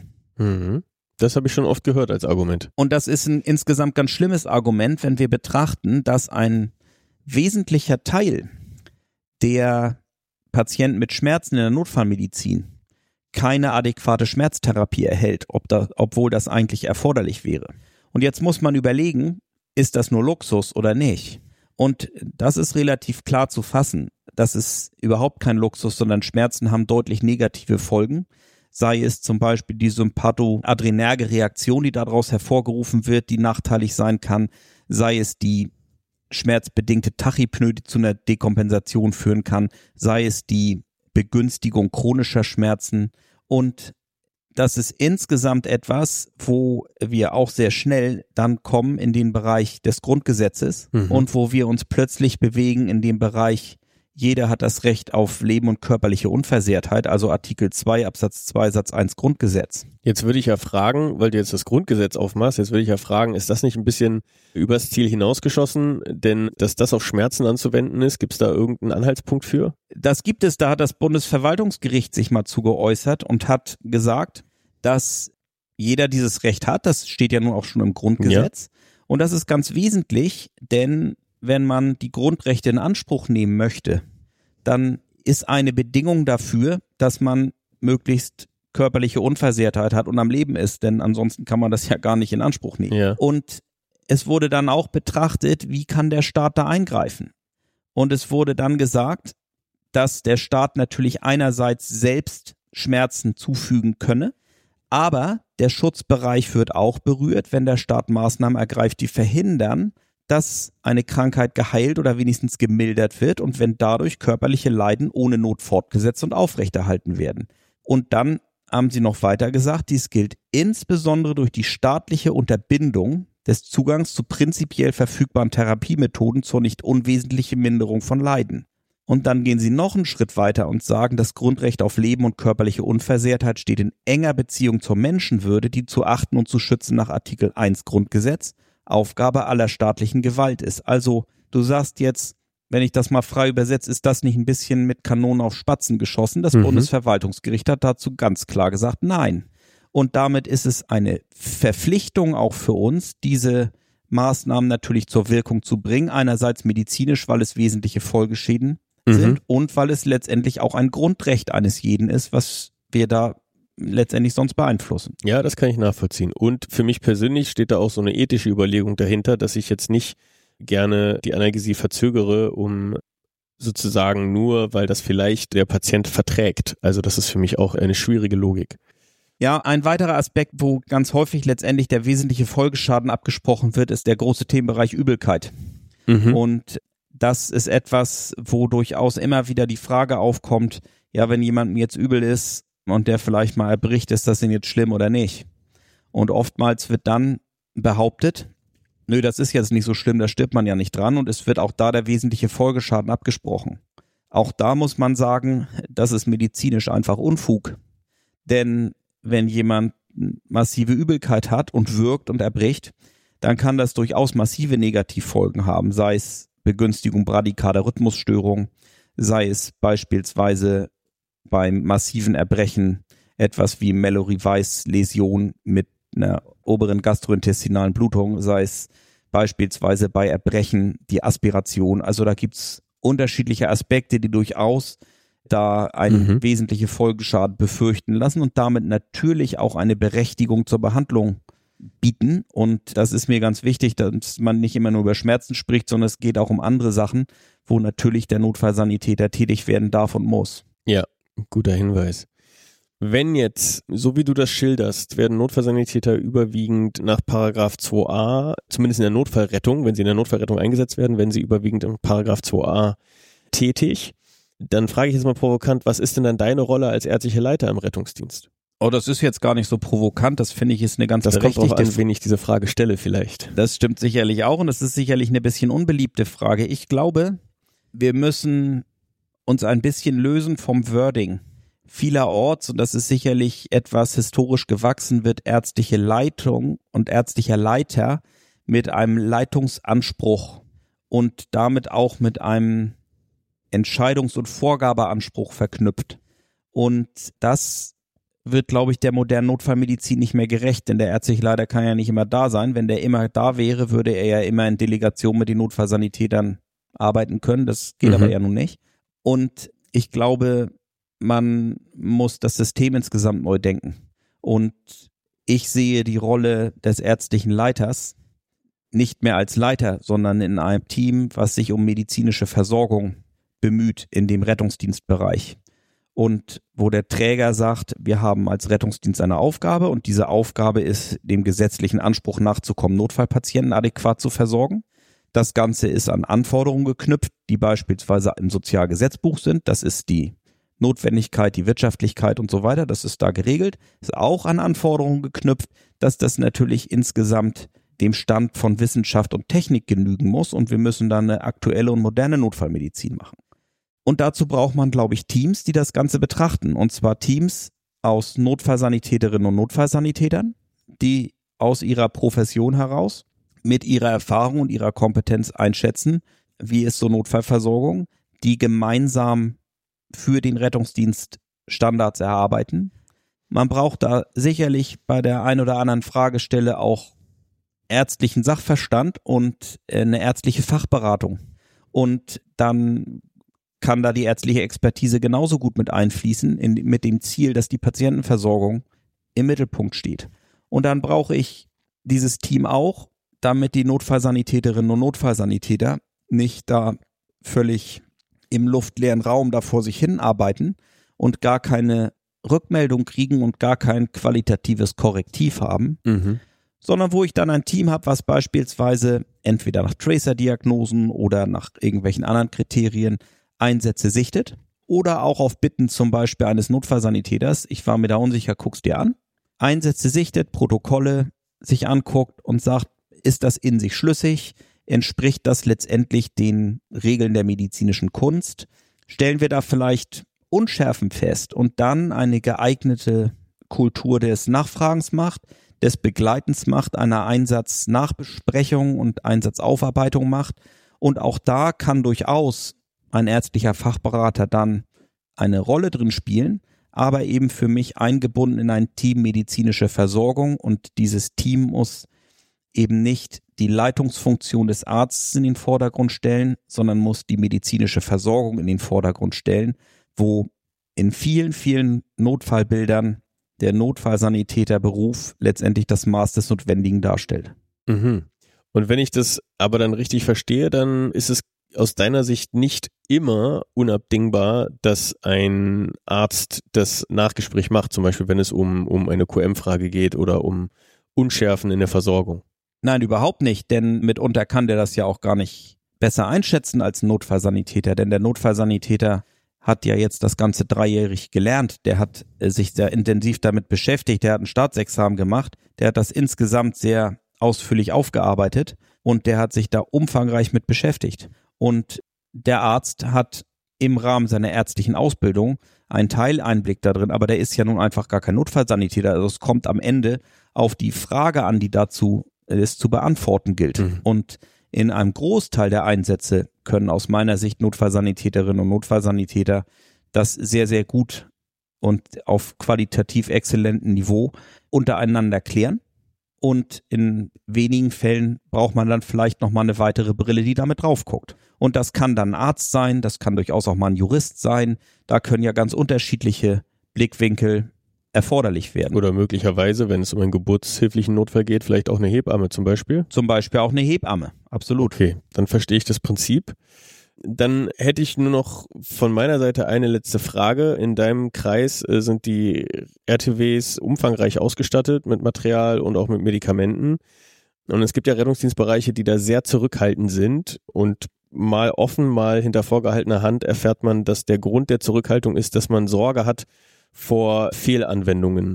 Das habe ich schon oft gehört als Argument. Und das ist ein insgesamt ganz schlimmes Argument, wenn wir betrachten, dass ein wesentlicher Teil der Patienten mit Schmerzen in der Notfallmedizin keine adäquate Schmerztherapie erhält, obwohl das eigentlich erforderlich wäre. Und jetzt muss man überlegen, ist das nur Luxus oder nicht? Und das ist relativ klar zu fassen. Das ist überhaupt kein Luxus, sondern Schmerzen haben deutlich negative Folgen. Sei es zum Beispiel die sympathoadrenerge Reaktion, die daraus hervorgerufen wird, die nachteilig sein kann. Sei es die schmerzbedingte Tachypnoe, die zu einer Dekompensation führen kann, sei es die Begünstigung chronischer Schmerzen. Und das ist insgesamt etwas, wo wir auch sehr schnell dann kommen in den Bereich des Grundgesetzes und wo wir uns plötzlich bewegen in dem Bereich, jeder hat das Recht auf Leben und körperliche Unversehrtheit, also Artikel 2 Absatz 2 Satz 1 Grundgesetz. Jetzt würde ich ja fragen, weil du jetzt das Grundgesetz aufmachst, ist das nicht ein bisschen übers Ziel hinausgeschossen? Denn dass das auf Schmerzen anzuwenden ist, gibt es da irgendeinen Anhaltspunkt für? Das gibt es, da hat das Bundesverwaltungsgericht sich mal zu geäußert und hat gesagt, dass jeder dieses Recht hat, das steht ja nun auch schon im Grundgesetz. Ja. Und das ist ganz wesentlich, denn wenn man die Grundrechte in Anspruch nehmen möchte, dann ist eine Bedingung dafür, dass man möglichst körperliche Unversehrtheit hat und am Leben ist, denn ansonsten kann man das ja gar nicht in Anspruch nehmen. Ja. Und es wurde dann auch betrachtet, wie kann der Staat da eingreifen? Und es wurde dann gesagt, dass der Staat natürlich einerseits selbst Schmerzen zufügen könne, aber der Schutzbereich wird auch berührt, wenn der Staat Maßnahmen ergreift, die verhindern, dass eine Krankheit geheilt oder wenigstens gemildert wird und wenn dadurch körperliche Leiden ohne Not fortgesetzt und aufrechterhalten werden. Und dann haben sie noch weiter gesagt, dies gilt insbesondere durch die staatliche Unterbindung des Zugangs zu prinzipiell verfügbaren Therapiemethoden zur nicht unwesentlichen Minderung von Leiden. Und dann gehen sie noch einen Schritt weiter und sagen, das Grundrecht auf Leben und körperliche Unversehrtheit steht in enger Beziehung zur Menschenwürde, die zu achten und zu schützen nach Artikel 1 Grundgesetz Aufgabe aller staatlichen Gewalt ist. Also du sagst jetzt, wenn ich das mal frei übersetze, ist das nicht ein bisschen mit Kanonen auf Spatzen geschossen? Das Bundesverwaltungsgericht hat dazu ganz klar gesagt, nein. Und damit ist es eine Verpflichtung auch für uns, diese Maßnahmen natürlich zur Wirkung zu bringen. Einerseits medizinisch, weil es wesentliche Folgeschäden sind und weil es letztendlich auch ein Grundrecht eines jeden ist, was wir da letztendlich sonst beeinflussen. Ja, das kann ich nachvollziehen. Und für mich persönlich steht da auch so eine ethische Überlegung dahinter, dass ich jetzt nicht gerne die Analgesie verzögere, um sozusagen nur, weil das vielleicht der Patient verträgt. Also das ist für mich auch eine schwierige Logik. Ja, ein weiterer Aspekt, wo ganz häufig letztendlich der wesentliche Folgeschaden abgesprochen wird, ist der große Themenbereich Übelkeit. Und das ist etwas, wo durchaus immer wieder die Frage aufkommt, ja, wenn jemandem jetzt übel ist und der vielleicht mal erbricht, ist das denn jetzt schlimm oder nicht? Und oftmals wird dann behauptet, nö, das ist jetzt nicht so schlimm, da stirbt man ja nicht dran und es wird auch da der wesentliche Folgeschaden abgesprochen. Auch da muss man sagen, das ist medizinisch einfach Unfug. Denn wenn jemand massive Übelkeit hat und wirkt und erbricht, dann kann das durchaus massive Negativfolgen haben, sei es Begünstigung bradykarder Rhythmusstörung, sei es beispielsweise beim massiven Erbrechen etwas wie Mallory-Weiss-Läsion mit einer oberen gastrointestinalen Blutung, sei es beispielsweise bei Erbrechen die Aspiration. Also da gibt's unterschiedliche Aspekte, die durchaus da einen wesentlichen Folgeschaden befürchten lassen und damit natürlich auch eine Berechtigung zur Behandlung bieten. Und das ist mir ganz wichtig, dass man nicht immer nur über Schmerzen spricht, sondern es geht auch um andere Sachen, wo natürlich der Notfallsanitäter tätig werden darf und muss. Ja, guter Hinweis. Wenn jetzt, so wie du das schilderst, werden Notfallsanitäter überwiegend nach Paragraph 2a, zumindest in der Notfallrettung, wenn sie in der Notfallrettung eingesetzt werden, werden sie überwiegend in Paragraph 2a tätig. Dann frage ich jetzt mal provokant, was ist denn dann deine Rolle als ärztlicher Leiter im Rettungsdienst? Oh, das ist jetzt gar nicht so provokant, das finde ich ist eine ganz berechtigte Frage. Das kommt drauf an, wen ich diese Frage stelle vielleicht. Das stimmt sicherlich auch und das ist sicherlich eine bisschen unbeliebte Frage. Ich glaube, wir müssen uns ein bisschen lösen vom Wording. Vielerorts, und das ist sicherlich etwas historisch gewachsen, wird ärztliche Leitung und ärztlicher Leiter mit einem Leitungsanspruch und damit auch mit einem Entscheidungs- und Vorgabeanspruch verknüpft. Und das wird, glaube ich, der modernen Notfallmedizin nicht mehr gerecht, denn der ärztliche Leiter kann ja nicht immer da sein. Wenn der immer da wäre, würde er ja immer in Delegation mit den Notfallsanitätern arbeiten können. Das geht aber ja nun nicht. Und ich glaube, man muss das System insgesamt neu denken. Und ich sehe die Rolle des ärztlichen Leiters nicht mehr als Leiter, sondern in einem Team, was sich um medizinische Versorgung bemüht in dem Rettungsdienstbereich. Und wo der Träger sagt, wir haben als Rettungsdienst eine Aufgabe und diese Aufgabe ist, dem gesetzlichen Anspruch nachzukommen, Notfallpatienten adäquat zu versorgen. Das Ganze ist an Anforderungen geknüpft, die beispielsweise im Sozialgesetzbuch sind. Das ist die Notwendigkeit, die Wirtschaftlichkeit und so weiter. Das ist da geregelt. Ist auch an Anforderungen geknüpft, dass das natürlich insgesamt dem Stand von Wissenschaft und Technik genügen muss und wir müssen dann eine aktuelle und moderne Notfallmedizin machen. Und dazu braucht man, glaube ich, Teams, die das Ganze betrachten. Und zwar Teams aus Notfallsanitäterinnen und Notfallsanitätern, die aus ihrer Profession heraus mit ihrer Erfahrung und ihrer Kompetenz einschätzen, wie ist so Notfallversorgung, die gemeinsam für den Rettungsdienst Standards erarbeiten. Man braucht da sicherlich bei der ein oder anderen Fragestelle auch ärztlichen Sachverstand und eine ärztliche Fachberatung. Und dann kann da die ärztliche Expertise genauso gut mit einfließen, mit dem Ziel, dass die Patientenversorgung im Mittelpunkt steht. Und dann brauche ich dieses Team auch, damit die Notfallsanitäterinnen und Notfallsanitäter nicht da völlig im luftleeren Raum da vor sich hin arbeiten und gar keine Rückmeldung kriegen und gar kein qualitatives Korrektiv haben, sondern wo ich dann ein Team habe, was beispielsweise entweder nach Tracer-Diagnosen oder nach irgendwelchen anderen Kriterien Einsätze sichtet oder auch auf Bitten zum Beispiel eines Notfallsanitäters, ich war mir da unsicher, guck's dir an, Einsätze sichtet, Protokolle sich anguckt und sagt, ist das in sich schlüssig, entspricht das letztendlich den Regeln der medizinischen Kunst, stellen wir da vielleicht Unschärfen fest und dann eine geeignete Kultur des Nachfragens macht, des Begleitens macht, einer Einsatznachbesprechung und Einsatzaufarbeitung macht und auch da kann durchaus ein ärztlicher Fachberater dann eine Rolle drin spielen, aber eben für mich eingebunden in ein Team medizinische Versorgung und dieses Team muss eben nicht die Leitungsfunktion des Arztes in den Vordergrund stellen, sondern muss die medizinische Versorgung in den Vordergrund stellen, wo in vielen, vielen Notfallbildern der Notfallsanitäterberuf letztendlich das Maß des Notwendigen darstellt. Und wenn ich das aber dann richtig verstehe, dann ist es aus deiner Sicht nicht immer unabdingbar, dass ein Arzt das Nachgespräch macht, zum Beispiel wenn es um eine QM-Frage geht oder um Unschärfen in der Versorgung. Nein, überhaupt nicht, denn mitunter kann der das ja auch gar nicht besser einschätzen als ein Notfallsanitäter, denn der Notfallsanitäter hat ja jetzt das Ganze 3-jährig gelernt, der hat sich sehr intensiv damit beschäftigt, der hat ein Staatsexamen gemacht, der hat das insgesamt sehr ausführlich aufgearbeitet und der hat sich da umfangreich mit beschäftigt. Und der Arzt hat im Rahmen seiner ärztlichen Ausbildung einen Teileinblick da drin, aber der ist ja nun einfach gar kein Notfallsanitäter, also es kommt am Ende auf die Frage an, die dazu es zu beantworten gilt. Und in einem Großteil der Einsätze können aus meiner Sicht Notfallsanitäterinnen und Notfallsanitäter das sehr, sehr gut und auf qualitativ exzellentem Niveau untereinander klären. Und in wenigen Fällen braucht man dann vielleicht nochmal eine weitere Brille, die damit drauf guckt. Und das kann dann ein Arzt sein, das kann durchaus auch mal ein Jurist sein. Da können ja ganz unterschiedliche Blickwinkel erforderlich werden. Oder möglicherweise, wenn es um einen geburtshilflichen Notfall geht, vielleicht auch eine Hebamme zum Beispiel? Zum Beispiel auch eine Hebamme, absolut. Okay, dann verstehe ich das Prinzip. Dann hätte ich nur noch von meiner Seite eine letzte Frage. In deinem Kreis sind die RTWs umfangreich ausgestattet mit Material und auch mit Medikamenten. Und es gibt ja Rettungsdienstbereiche, die da sehr zurückhaltend sind und mal offen, mal hinter vorgehaltener Hand erfährt man, dass der Grund der Zurückhaltung ist, dass man Sorge hat vor Fehlanwendungen.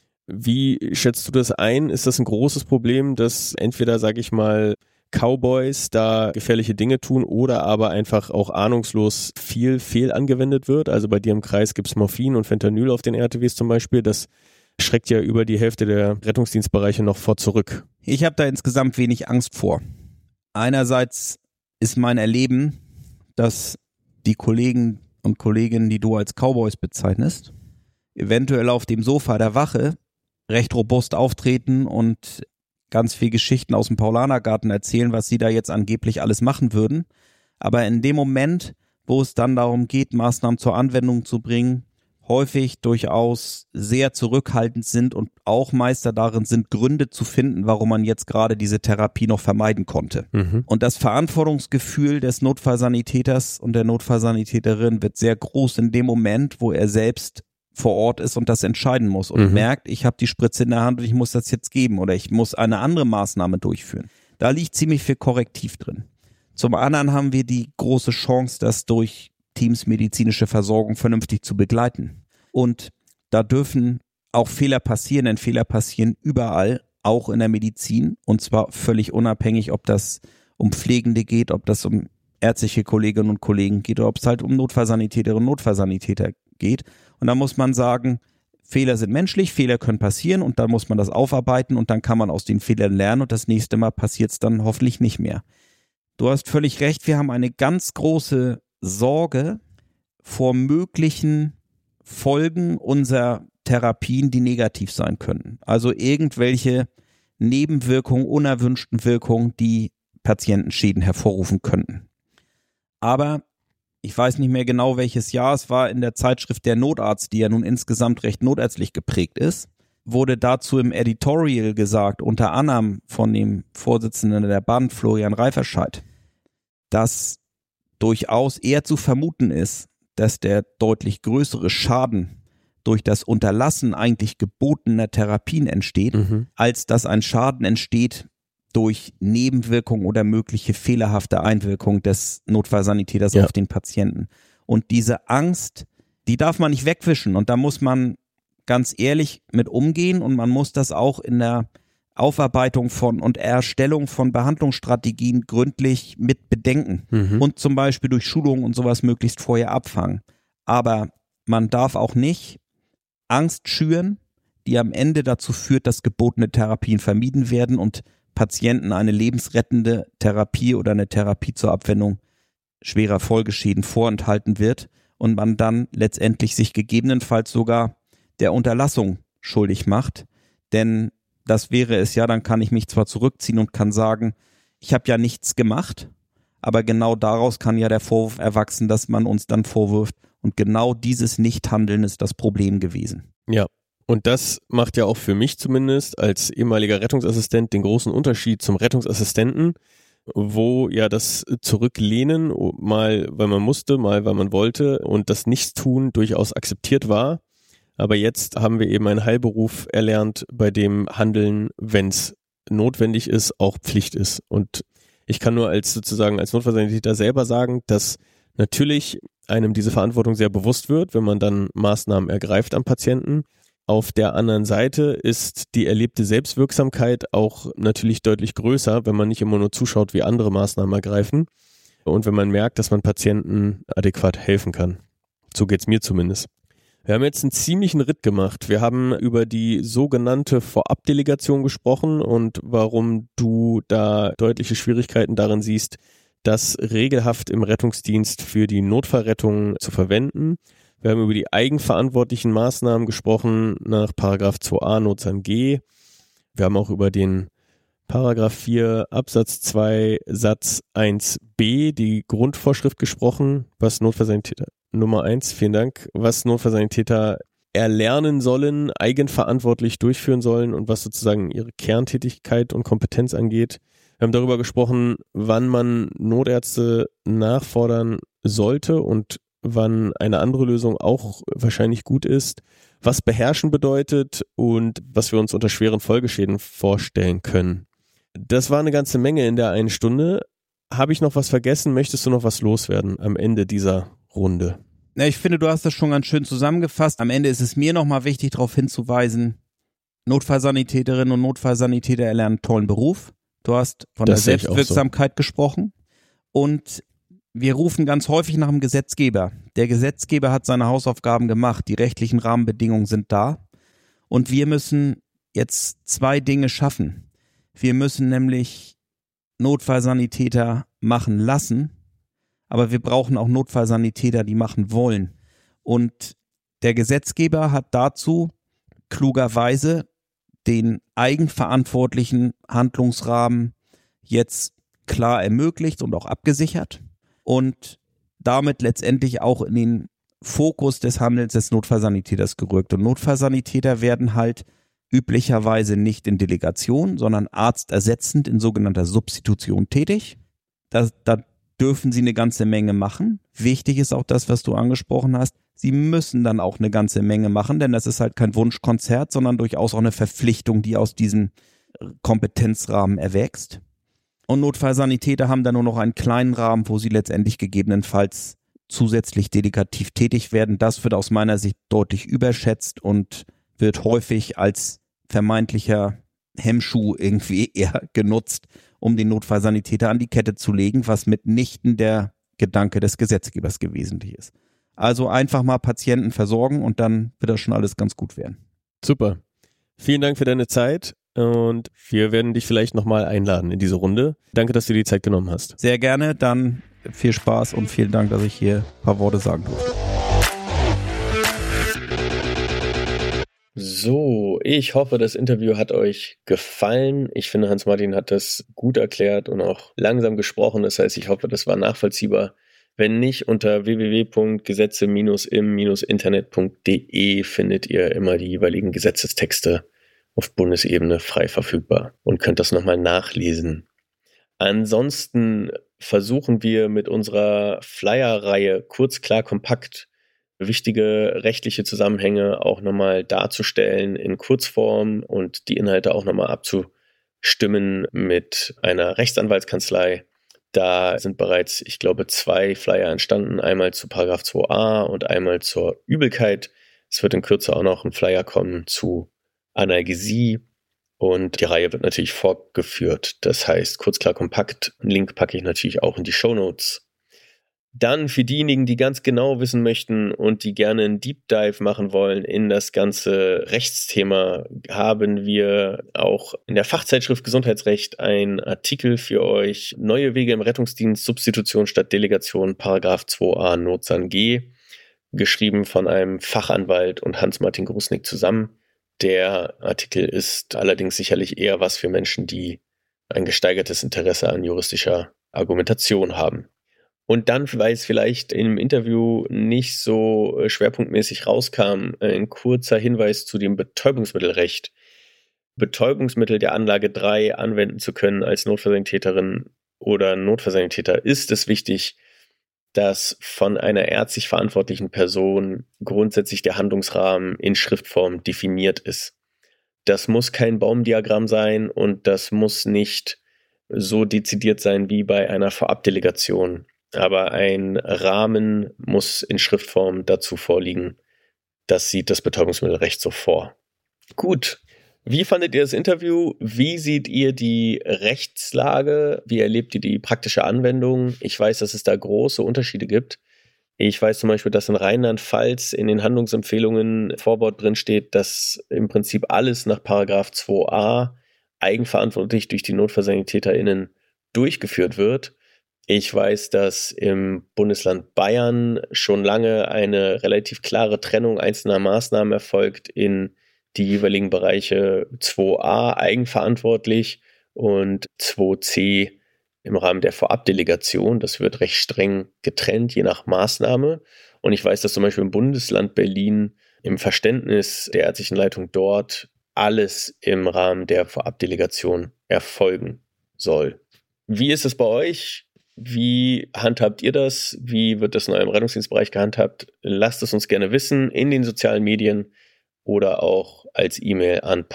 Wie schätzt du das ein? Ist das ein großes Problem, dass entweder, sage ich mal, Cowboys da gefährliche Dinge tun oder aber einfach auch ahnungslos viel angewendet wird? Also bei dir im Kreis gibt es Morphin und Fentanyl auf den RTWs zum Beispiel. Das schreckt ja über die Hälfte der Rettungsdienstbereiche noch vor zurück. Ich habe da insgesamt wenig Angst vor. Einerseits ist mein Erleben, dass die Kollegen und Kolleginnen, die du als Cowboys bezeichnest, eventuell auf dem Sofa der Wache recht robust auftreten und ganz viel Geschichten aus dem Paulanergarten erzählen, was sie da jetzt angeblich alles machen würden. Aber in dem Moment, wo es dann darum geht, Maßnahmen zur Anwendung zu bringen, häufig durchaus sehr zurückhaltend sind und auch Meister darin sind, Gründe zu finden, warum man jetzt gerade diese Therapie noch vermeiden konnte. Und das Verantwortungsgefühl des Notfallsanitäters und der Notfallsanitäterin wird sehr groß in dem Moment, wo er selbst vor Ort ist und das entscheiden muss und merkt, ich habe die Spritze in der Hand und ich muss das jetzt geben oder ich muss eine andere Maßnahme durchführen. Da liegt ziemlich viel Korrektiv drin. Zum anderen haben wir die große Chance, das durch Teams medizinische Versorgung vernünftig zu begleiten. Und da dürfen auch Fehler passieren, denn Fehler passieren überall, auch in der Medizin, und zwar völlig unabhängig, ob das um Pflegende geht, ob das um ärztliche Kolleginnen und Kollegen geht oder ob es halt um Notfallsanitäterinnen und Notfallsanitäter geht. Und da muss man sagen, Fehler sind menschlich, Fehler können passieren und dann muss man das aufarbeiten und dann kann man aus den Fehlern lernen und das nächste Mal passiert es dann hoffentlich nicht mehr. Du hast völlig recht, wir haben eine ganz große Sorge vor möglichen Folgen unserer Therapien, die negativ sein können. Also irgendwelche Nebenwirkungen, unerwünschten Wirkungen, die Patientenschäden hervorrufen könnten. Aber ich weiß nicht mehr genau, welches Jahr es war, in der Zeitschrift Der Notarzt, die ja nun insgesamt recht notärztlich geprägt ist, wurde dazu im Editorial gesagt, unter anderem von dem Vorsitzenden der BAN, Florian Reiferscheid, dass durchaus eher zu vermuten ist, dass der deutlich größere Schaden durch das Unterlassen eigentlich gebotener Therapien entsteht, als dass ein Schaden entsteht durch Nebenwirkungen oder mögliche fehlerhafte Einwirkung des Notfallsanitäters auf den Patienten. Und diese Angst, die darf man nicht wegwischen und da muss man ganz ehrlich mit umgehen und man muss das auch in der Aufarbeitung von und Erstellung von Behandlungsstrategien gründlich mit bedenken und zum Beispiel durch Schulungen und sowas möglichst vorher abfangen. Aber man darf auch nicht Angst schüren, die am Ende dazu führt, dass gebotene Therapien vermieden werden und Patienten eine lebensrettende Therapie oder eine Therapie zur Abwendung schwerer Folgeschäden vorenthalten wird und man dann letztendlich sich gegebenenfalls sogar der Unterlassung schuldig macht. Denn das wäre es ja, dann kann ich mich zwar zurückziehen und kann sagen, ich habe ja nichts gemacht, aber genau daraus kann ja der Vorwurf erwachsen, dass man uns dann vorwirft und genau dieses Nichthandeln ist das Problem gewesen. Ja. Und das macht ja auch für mich zumindest als ehemaliger Rettungsassistent den großen Unterschied zum Rettungsassistenten, wo ja das Zurücklehnen, mal weil man musste, mal weil man wollte und das Nichtstun durchaus akzeptiert war. Aber jetzt haben wir eben einen Heilberuf erlernt, bei dem Handeln, wenn es notwendig ist, auch Pflicht ist. Und ich kann nur als Notfallsanitäter selber sagen, dass natürlich einem diese Verantwortung sehr bewusst wird, wenn man dann Maßnahmen ergreift am Patienten. Auf der anderen Seite ist die erlebte Selbstwirksamkeit auch natürlich deutlich größer, wenn man nicht immer nur zuschaut, wie andere Maßnahmen ergreifen und wenn man merkt, dass man Patienten adäquat helfen kann. So geht's mir zumindest. Wir haben jetzt einen ziemlichen Ritt gemacht. Wir haben über die sogenannte Vorabdelegation gesprochen und warum du da deutliche Schwierigkeiten darin siehst, das regelhaft im Rettungsdienst für die Notfallrettung zu verwenden. Wir haben über die eigenverantwortlichen Maßnahmen gesprochen nach Paragraph 2a Notsan G. Wir haben auch über den Paragraph 4 Absatz 2 Satz 1b, die Grundvorschrift gesprochen, was Notfallsanitäter, Nummer 1, vielen Dank, was Notfallsanitäter erlernen sollen, eigenverantwortlich durchführen sollen und was sozusagen ihre Kerntätigkeit und Kompetenz angeht. Wir haben darüber gesprochen, wann man Notärzte nachfordern sollte und wann eine andere Lösung auch wahrscheinlich gut ist, was beherrschen bedeutet und was wir uns unter schweren Folgeschäden vorstellen können. Das war eine ganze Menge in der einen Stunde. Habe ich noch was vergessen? Möchtest du noch was loswerden am Ende dieser Runde? Ja, ich finde, du hast das schon ganz schön zusammengefasst. Am Ende ist es mir nochmal wichtig, darauf hinzuweisen, Notfallsanitäterinnen und Notfallsanitäter erlernen einen tollen Beruf. Du hast von der Selbstwirksamkeit gesprochen und wir rufen ganz häufig nach dem Gesetzgeber. Der Gesetzgeber hat seine Hausaufgaben gemacht, die rechtlichen Rahmenbedingungen sind da und wir müssen jetzt zwei Dinge schaffen. Wir müssen nämlich Notfallsanitäter machen lassen, aber wir brauchen auch Notfallsanitäter, die machen wollen. Und der Gesetzgeber hat dazu klugerweise den eigenverantwortlichen Handlungsrahmen jetzt klar ermöglicht und auch abgesichert und damit letztendlich auch in den Fokus des Handelns des Notfallsanitäters gerückt. Und Notfallsanitäter werden halt üblicherweise nicht in Delegation, sondern arztersetzend in sogenannter Substitution tätig. Da dürfen sie eine ganze Menge machen. Wichtig ist auch das, was du angesprochen hast. Sie müssen dann auch eine ganze Menge machen, denn das ist halt kein Wunschkonzert, sondern durchaus auch eine Verpflichtung, die aus diesem Kompetenzrahmen erwächst. Und Notfallsanitäter haben dann nur noch einen kleinen Rahmen, wo sie letztendlich gegebenenfalls zusätzlich dedikativ tätig werden. Das wird aus meiner Sicht deutlich überschätzt und wird häufig als vermeintlicher Hemmschuh irgendwie eher genutzt, um den Notfallsanitäter an die Kette zu legen, was mitnichten der Gedanke des Gesetzgebers gewesen ist. Also einfach mal Patienten versorgen und dann wird das schon alles ganz gut werden. Super. Vielen Dank für deine Zeit und wir werden dich vielleicht nochmal einladen in diese Runde. Danke, dass du dir die Zeit genommen hast. Sehr gerne, dann viel Spaß und vielen Dank, dass ich hier ein paar Worte sagen durfte. So, ich hoffe, das Interview hat euch gefallen. Ich finde, Hans-Martin hat das gut erklärt und auch langsam gesprochen. Das heißt, ich hoffe, das war nachvollziehbar. Wenn nicht, unter www.gesetze-im-internet.de findet ihr immer die jeweiligen Gesetzestexte auf Bundesebene frei verfügbar und könnt das nochmal nachlesen. Ansonsten versuchen wir mit unserer Flyer-Reihe kurz, klar, kompakt wichtige rechtliche Zusammenhänge auch nochmal darzustellen in Kurzform und die Inhalte auch nochmal abzustimmen mit einer Rechtsanwaltskanzlei. Da sind bereits, ich glaube, 2 Flyer entstanden, einmal zu Paragraph 2a und einmal zur Übelkeit. Es wird in Kürze auch noch ein Flyer kommen zu Analgesie und die Reihe wird natürlich fortgeführt. Das heißt, kurz, klar, kompakt. Einen Link packe ich natürlich auch in die Shownotes. Dann für diejenigen, die ganz genau wissen möchten und die gerne einen Deep Dive machen wollen in das ganze Rechtsthema, haben wir auch in der Fachzeitschrift Gesundheitsrecht einen Artikel für euch. Neue Wege im Rettungsdienst, Substitution statt Delegation, Paragraph 2a Notsan G, geschrieben von einem Fachanwalt und Hans-Martin Grusnick zusammen. Der Artikel ist allerdings sicherlich eher was für Menschen, die ein gesteigertes Interesse an juristischer Argumentation haben. Und dann, weil es vielleicht im Interview nicht so schwerpunktmäßig rauskam, ein kurzer Hinweis zu dem Betäubungsmittelrecht. Betäubungsmittel der Anlage 3 anwenden zu können als Notfallsanitäterin oder Notfallsanitäter, ist es wichtig, dass von einer ärztlich verantwortlichen Person grundsätzlich der Handlungsrahmen in Schriftform definiert ist. Das muss kein Baumdiagramm sein und das muss nicht so dezidiert sein wie bei einer Vorabdelegation. Aber ein Rahmen muss in Schriftform dazu vorliegen. Das sieht das Betäubungsmittelrecht so vor. Gut. Wie fandet ihr das Interview? Wie seht ihr die Rechtslage? Wie erlebt ihr die praktische Anwendung? Ich weiß, dass es da große Unterschiede gibt. Ich weiß zum Beispiel, dass in Rheinland-Pfalz in den Handlungsempfehlungen Vorwort drin steht, dass im Prinzip alles nach Paragraph 2a eigenverantwortlich durch die NotfallsanitäterInnen durchgeführt wird. Ich weiß, dass im Bundesland Bayern schon lange eine relativ klare Trennung einzelner Maßnahmen erfolgt in die jeweiligen Bereiche 2a eigenverantwortlich und 2c im Rahmen der Vorabdelegation. Das wird recht streng getrennt, je nach Maßnahme. Und ich weiß, dass zum Beispiel im Bundesland Berlin im Verständnis der ärztlichen Leitung dort alles im Rahmen der Vorabdelegation erfolgen soll. Wie ist es bei euch? Wie handhabt ihr das? Wie wird das in eurem Rettungsdienstbereich gehandhabt? Lasst es uns gerne wissen in den sozialen Medien oder auch als E-Mail an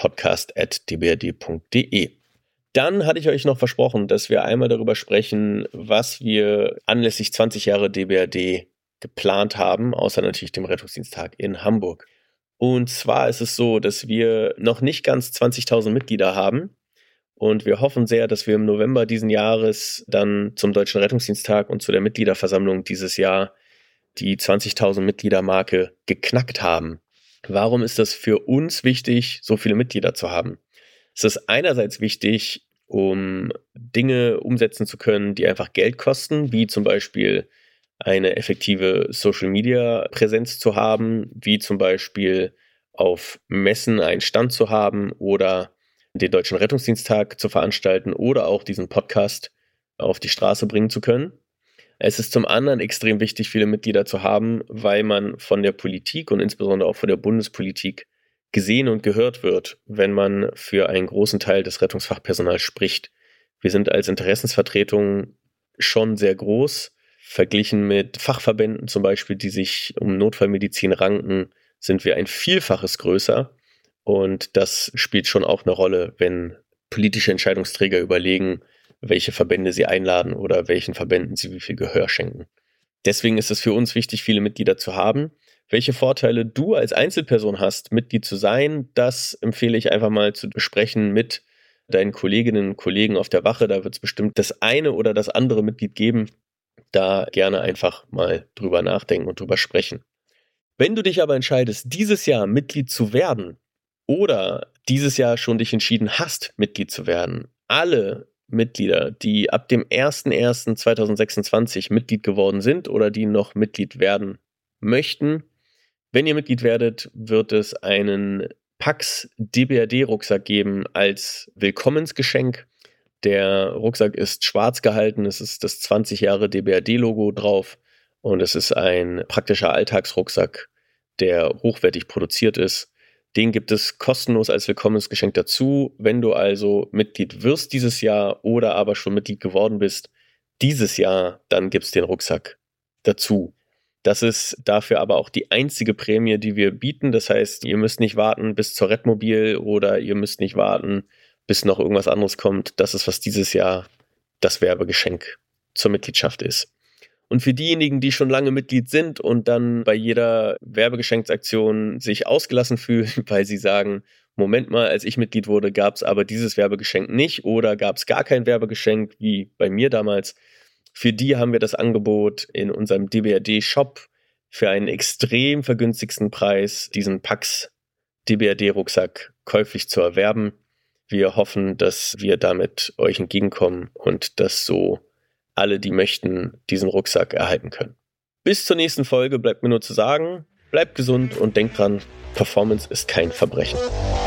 podcast@dbrd.de. Dann hatte ich euch noch versprochen, dass wir einmal darüber sprechen, was wir anlässlich 20 Jahre DBRD geplant haben, außer natürlich dem Rettungsdiensttag in Hamburg. Und zwar ist es so, dass wir noch nicht ganz 20.000 Mitglieder haben. Und wir hoffen sehr, dass wir im November diesen Jahres dann zum Deutschen Rettungsdiensttag und zu der Mitgliederversammlung dieses Jahr die 20.000 Mitgliedermarke geknackt haben. Warum ist das für uns wichtig, so viele Mitglieder zu haben? Es ist einerseits wichtig, um Dinge umsetzen zu können, die einfach Geld kosten, wie zum Beispiel eine effektive Social-Media-Präsenz zu haben, wie zum Beispiel auf Messen einen Stand zu haben oder den Deutschen Rettungsdiensttag zu veranstalten oder auch diesen Podcast auf die Straße bringen zu können. Es ist zum anderen extrem wichtig, viele Mitglieder zu haben, weil man von der Politik und insbesondere auch von der Bundespolitik gesehen und gehört wird, wenn man für einen großen Teil des Rettungsfachpersonals spricht. Wir sind als Interessensvertretung schon sehr groß. Verglichen mit Fachverbänden zum Beispiel, die sich um Notfallmedizin ranken, sind wir ein Vielfaches größer. Und das spielt schon auch eine Rolle, wenn politische Entscheidungsträger überlegen, welche Verbände sie einladen oder welchen Verbänden sie wie viel Gehör schenken. Deswegen ist es für uns wichtig, viele Mitglieder zu haben. Welche Vorteile du als Einzelperson hast, Mitglied zu sein, das empfehle ich einfach mal zu besprechen mit deinen Kolleginnen und Kollegen auf der Wache. Da wird es bestimmt das eine oder das andere Mitglied geben. Da gerne einfach mal drüber nachdenken und drüber sprechen. Wenn du dich aber entscheidest, dieses Jahr Mitglied zu werden oder dieses Jahr schon dich entschieden hast, Mitglied zu werden, alle Mitglieder, die ab dem 01.01.2026 Mitglied geworden sind oder die noch Mitglied werden möchten, wenn ihr Mitglied werdet, wird es einen Pax DBRD-Rucksack geben als Willkommensgeschenk. Der Rucksack ist schwarz gehalten, es ist das 20 Jahre DBRD-Logo drauf und es ist ein praktischer Alltagsrucksack, der hochwertig produziert ist. Den gibt es kostenlos als Willkommensgeschenk dazu. Wenn du also Mitglied wirst dieses Jahr oder aber schon Mitglied geworden bist, dieses Jahr, dann gibt es den Rucksack dazu. Das ist dafür aber auch die einzige Prämie, die wir bieten. Das heißt, ihr müsst nicht warten bis zur Redmobil oder ihr müsst nicht warten, bis noch irgendwas anderes kommt. Das ist, was dieses Jahr das Werbegeschenk zur Mitgliedschaft ist. Und für diejenigen, die schon lange Mitglied sind und dann bei jeder Werbegeschenksaktion sich ausgelassen fühlen, weil sie sagen, Moment mal, als ich Mitglied wurde, gab es aber dieses Werbegeschenk nicht oder gab es gar kein Werbegeschenk, wie bei mir damals. Für die haben wir das Angebot in unserem DBRD-Shop für einen extrem vergünstigsten Preis, diesen Pax DBRD-Rucksack käuflich zu erwerben. Wir hoffen, dass wir damit euch entgegenkommen und dass so alle, die möchten, diesen Rucksack erhalten können. Bis zur nächsten Folge bleibt mir nur zu sagen, bleibt gesund und denkt dran, Performance ist kein Verbrechen.